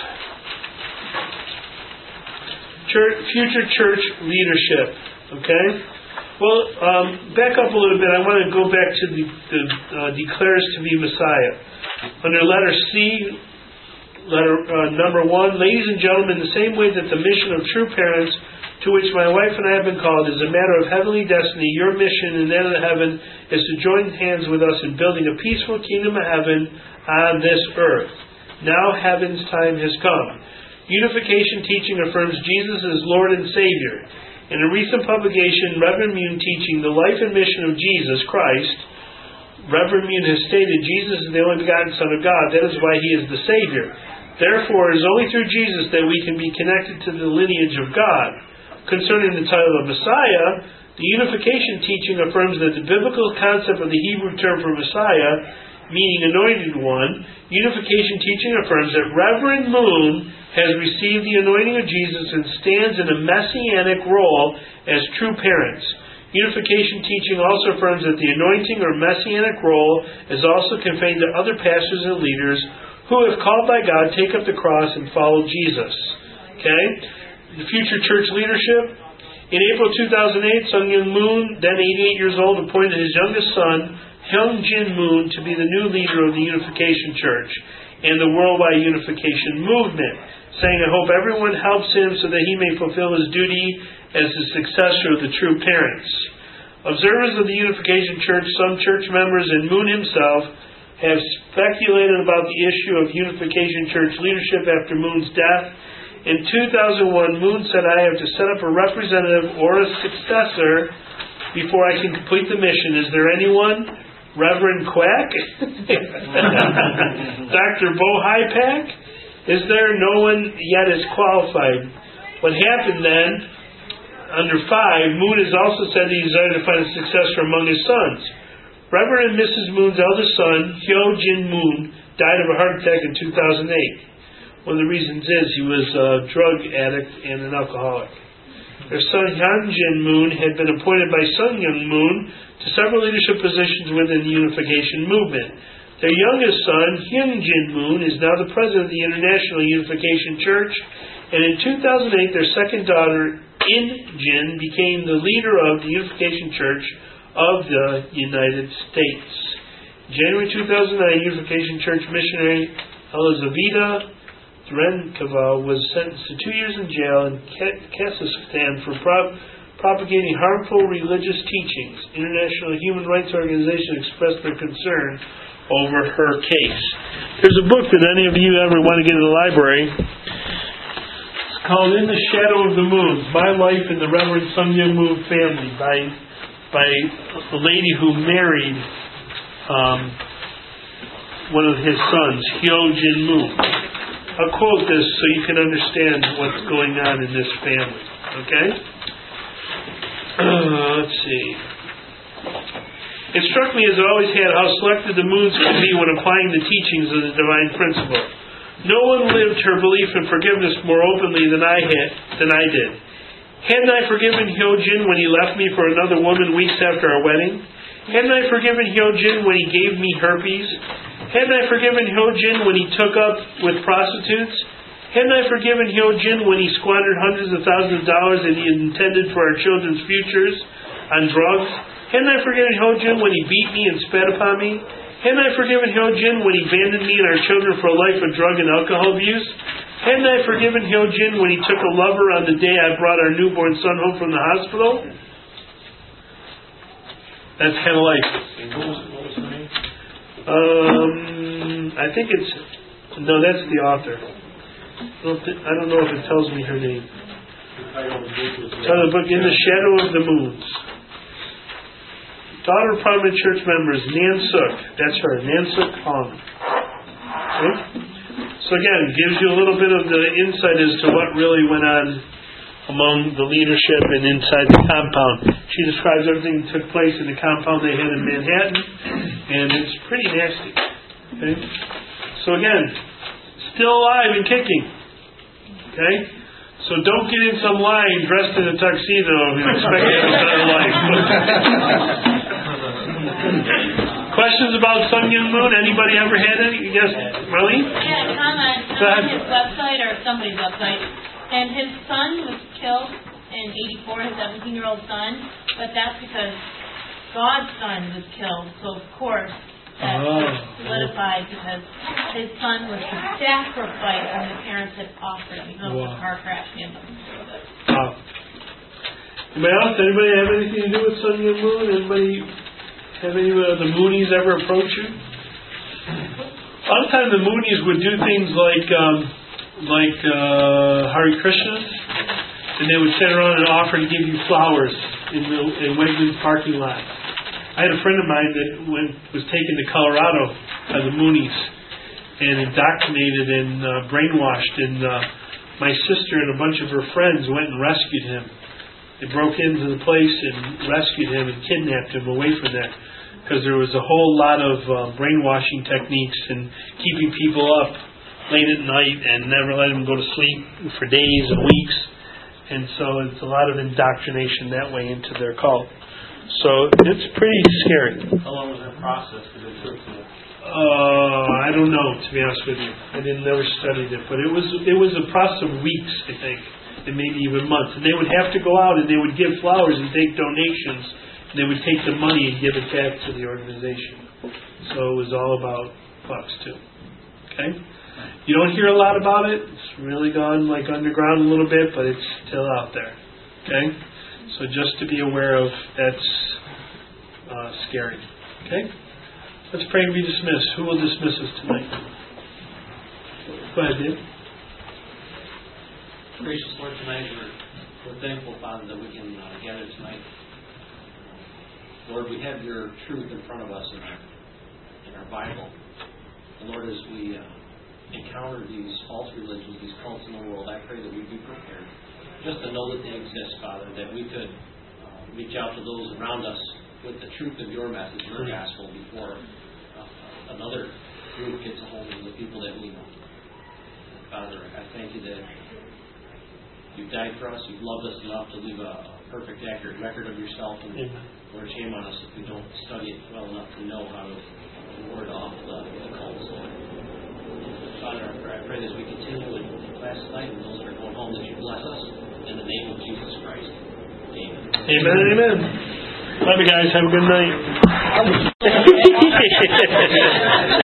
Future church leadership. Okay? Well, back up a little bit. I want to go back to the declares to be Messiah. Under letter C, number 1, ladies and gentlemen, the same way that the mission of true parents to which my wife and I have been called, is a matter of heavenly destiny. Your mission and that of heaven is to join hands with us in building a peaceful kingdom of heaven on this earth. Now heaven's time has come. Unification teaching affirms Jesus as Lord and Savior. In a recent publication, Reverend Mune teaching the life and mission of Jesus Christ, Reverend Mune has stated Jesus is the only begotten Son of God. That is why He is the Savior. Therefore, it is only through Jesus that we can be connected to the lineage of God. Concerning the title of Messiah, the unification teaching affirms that the biblical concept of the Hebrew term for Messiah, meaning anointed one, unification teaching affirms that Reverend Mune has received the anointing of Jesus and stands in a messianic role as true parents. Unification teaching also affirms that the anointing or messianic role is also conveyed to other pastors and leaders who, if called by God, take up the cross and follow Jesus. Okay? The future church leadership. In April 2008, Sung Myung Moon, then 88 years old, appointed his youngest son, Hyung Jin Moon, to be the new leader of the Unification Church and the Worldwide Unification Movement, saying, I hope everyone helps him so that he may fulfill his duty as the successor of the true parents. Observers of the Unification Church, some church members, and Moon himself have speculated about the issue of Unification Church leadership after Moon's death. In 2001, Moon said, I have to set up a representative or a successor before I can complete the mission. Is there anyone? Reverend Quack? Dr. Bo Hypak? Is there? No one yet is qualified. What happened then, under 5, Moon has also said he desired to find a successor among his sons. Reverend and Mrs. Moon's eldest son, Hyo Jin Moon, died of a heart attack in 2008. One of the reasons is he was a drug addict and an alcoholic. Their son, Hyun Jin Moon, had been appointed by Sung Myung Moon to several leadership positions within the Unification Movement. Their youngest son, Hyun Jin Moon, is now the president of the International Unification Church, and in 2008, their second daughter, In Jin, became the leader of the Unification Church of the United States. January 2009, Unification Church missionary Elizaveta Drenkova was sentenced to 2 years in jail in Kazakhstan for propagating harmful religious teachings. International Human Rights Organization expressed their concern over her case. There's a book that any of you ever want to get in the library. It's called In the Shadow of the Moon, My Life in the Reverend Sung Myung Moon Family by a lady who married one of his sons, Hyo Jin Moon. I'll quote this so you can understand what's going on in this family. Okay? Let's see. It struck me, as it always had, how selected the Moons could be when applying the teachings of the divine principle. No one lived her belief in forgiveness more openly than I did. Hadn't I forgiven Hyo Jin when he left me for another woman weeks after our wedding? Hadn't I forgiven Hyo Jin when he gave me herpes? Hadn't I forgiven Hyo Jin when he took up with prostitutes? Hadn't I forgiven Hyo Jin when he squandered hundreds of thousands of dollars that he had intended for our children's futures on drugs? Hadn't I forgiven Hyo Jin when he beat me and spat upon me? Hadn't I forgiven Hyo Jin when he abandoned me and our children for a life of drug and alcohol abuse? Hadn't I forgiven Hyo Jin when he took a lover on the day I brought our newborn son home from the hospital? That's kind of like... What was the name? I think it's... No, that's the author. I don't know if it tells me her name. Title of the book, In the Shadow of the Moons. Daughter of prominent church members, Nan Suk. That's her, Nan Suk Hong. Okay? So again, gives you a little bit of the insight as to what really went on among the leadership and inside the compound. She describes everything that took place in the compound they had in Manhattan, and it's pretty nasty. Okay? So again, still alive and kicking. Okay? So don't get in some line dressed in a tuxedo and expect to have a better life. Questions about Sung Myung Moon? Anybody ever had any? Yes, Marlene? Yeah, a comment on his website or somebody's website. And his son was killed in 84, his 17-year-old son, but that's because God's son was killed. So, of course, that was solidified because his son was the sacrifice and the parents had offered him. Even though it was a car crash, he had nothing to do with it. Anybody else? Anybody have anything to do with Sun and Moon? Anybody have any of the Moonies ever approach you? A lot of times the Moonies would do things like Hare Krishnas, and they would sit around and offer to give you flowers in Wegmans parking lot. I had a friend of mine that was taken to Colorado by the Moonies and indoctrinated and brainwashed, and my sister and a bunch of her friends went and rescued him. They broke into the place and rescued him and kidnapped him away from there, because there was a whole lot of brainwashing techniques and keeping people up late at night and never letting them go to sleep for days and weeks. And so it's a lot of indoctrination that way into their cult. So it's pretty scary. How long was that process for the church? I don't know, to be honest with you. I never studied it, but it was a process of weeks, I think, and maybe even months. And they would have to go out and they would give flowers and take donations, and they would take the money and give it back to the organization. So it was all about bucks too. Okay? You don't hear a lot about it. It's really gone like underground a little bit, but it's still out there. Okay? So just to be aware of, that's scary. Okay? Let's pray and be dismissed. Who will dismiss us tonight? Go ahead, Dave. Gracious Lord, tonight we're thankful, Father, that we can gather tonight. Lord, we have your truth in front of us in our Bible. And Lord, as we encounter these false religions, these cults in the world, I pray that we be prepared just to know that they exist, Father, that we could reach out to those around us with the truth of your message, your gospel, before another group gets a hold of the people that we know. Father, I thank you that you've died for us, you've loved us enough to leave a perfect, accurate record of yourself, and Lord, shame on us if we don't study it well enough to know how to ward off the cults, Lord. Father, I pray that as we continue in class tonight, and those that are going home, that you bless us in the name of Jesus Christ. Amen. Amen. Amen. Love you guys. Have a good night.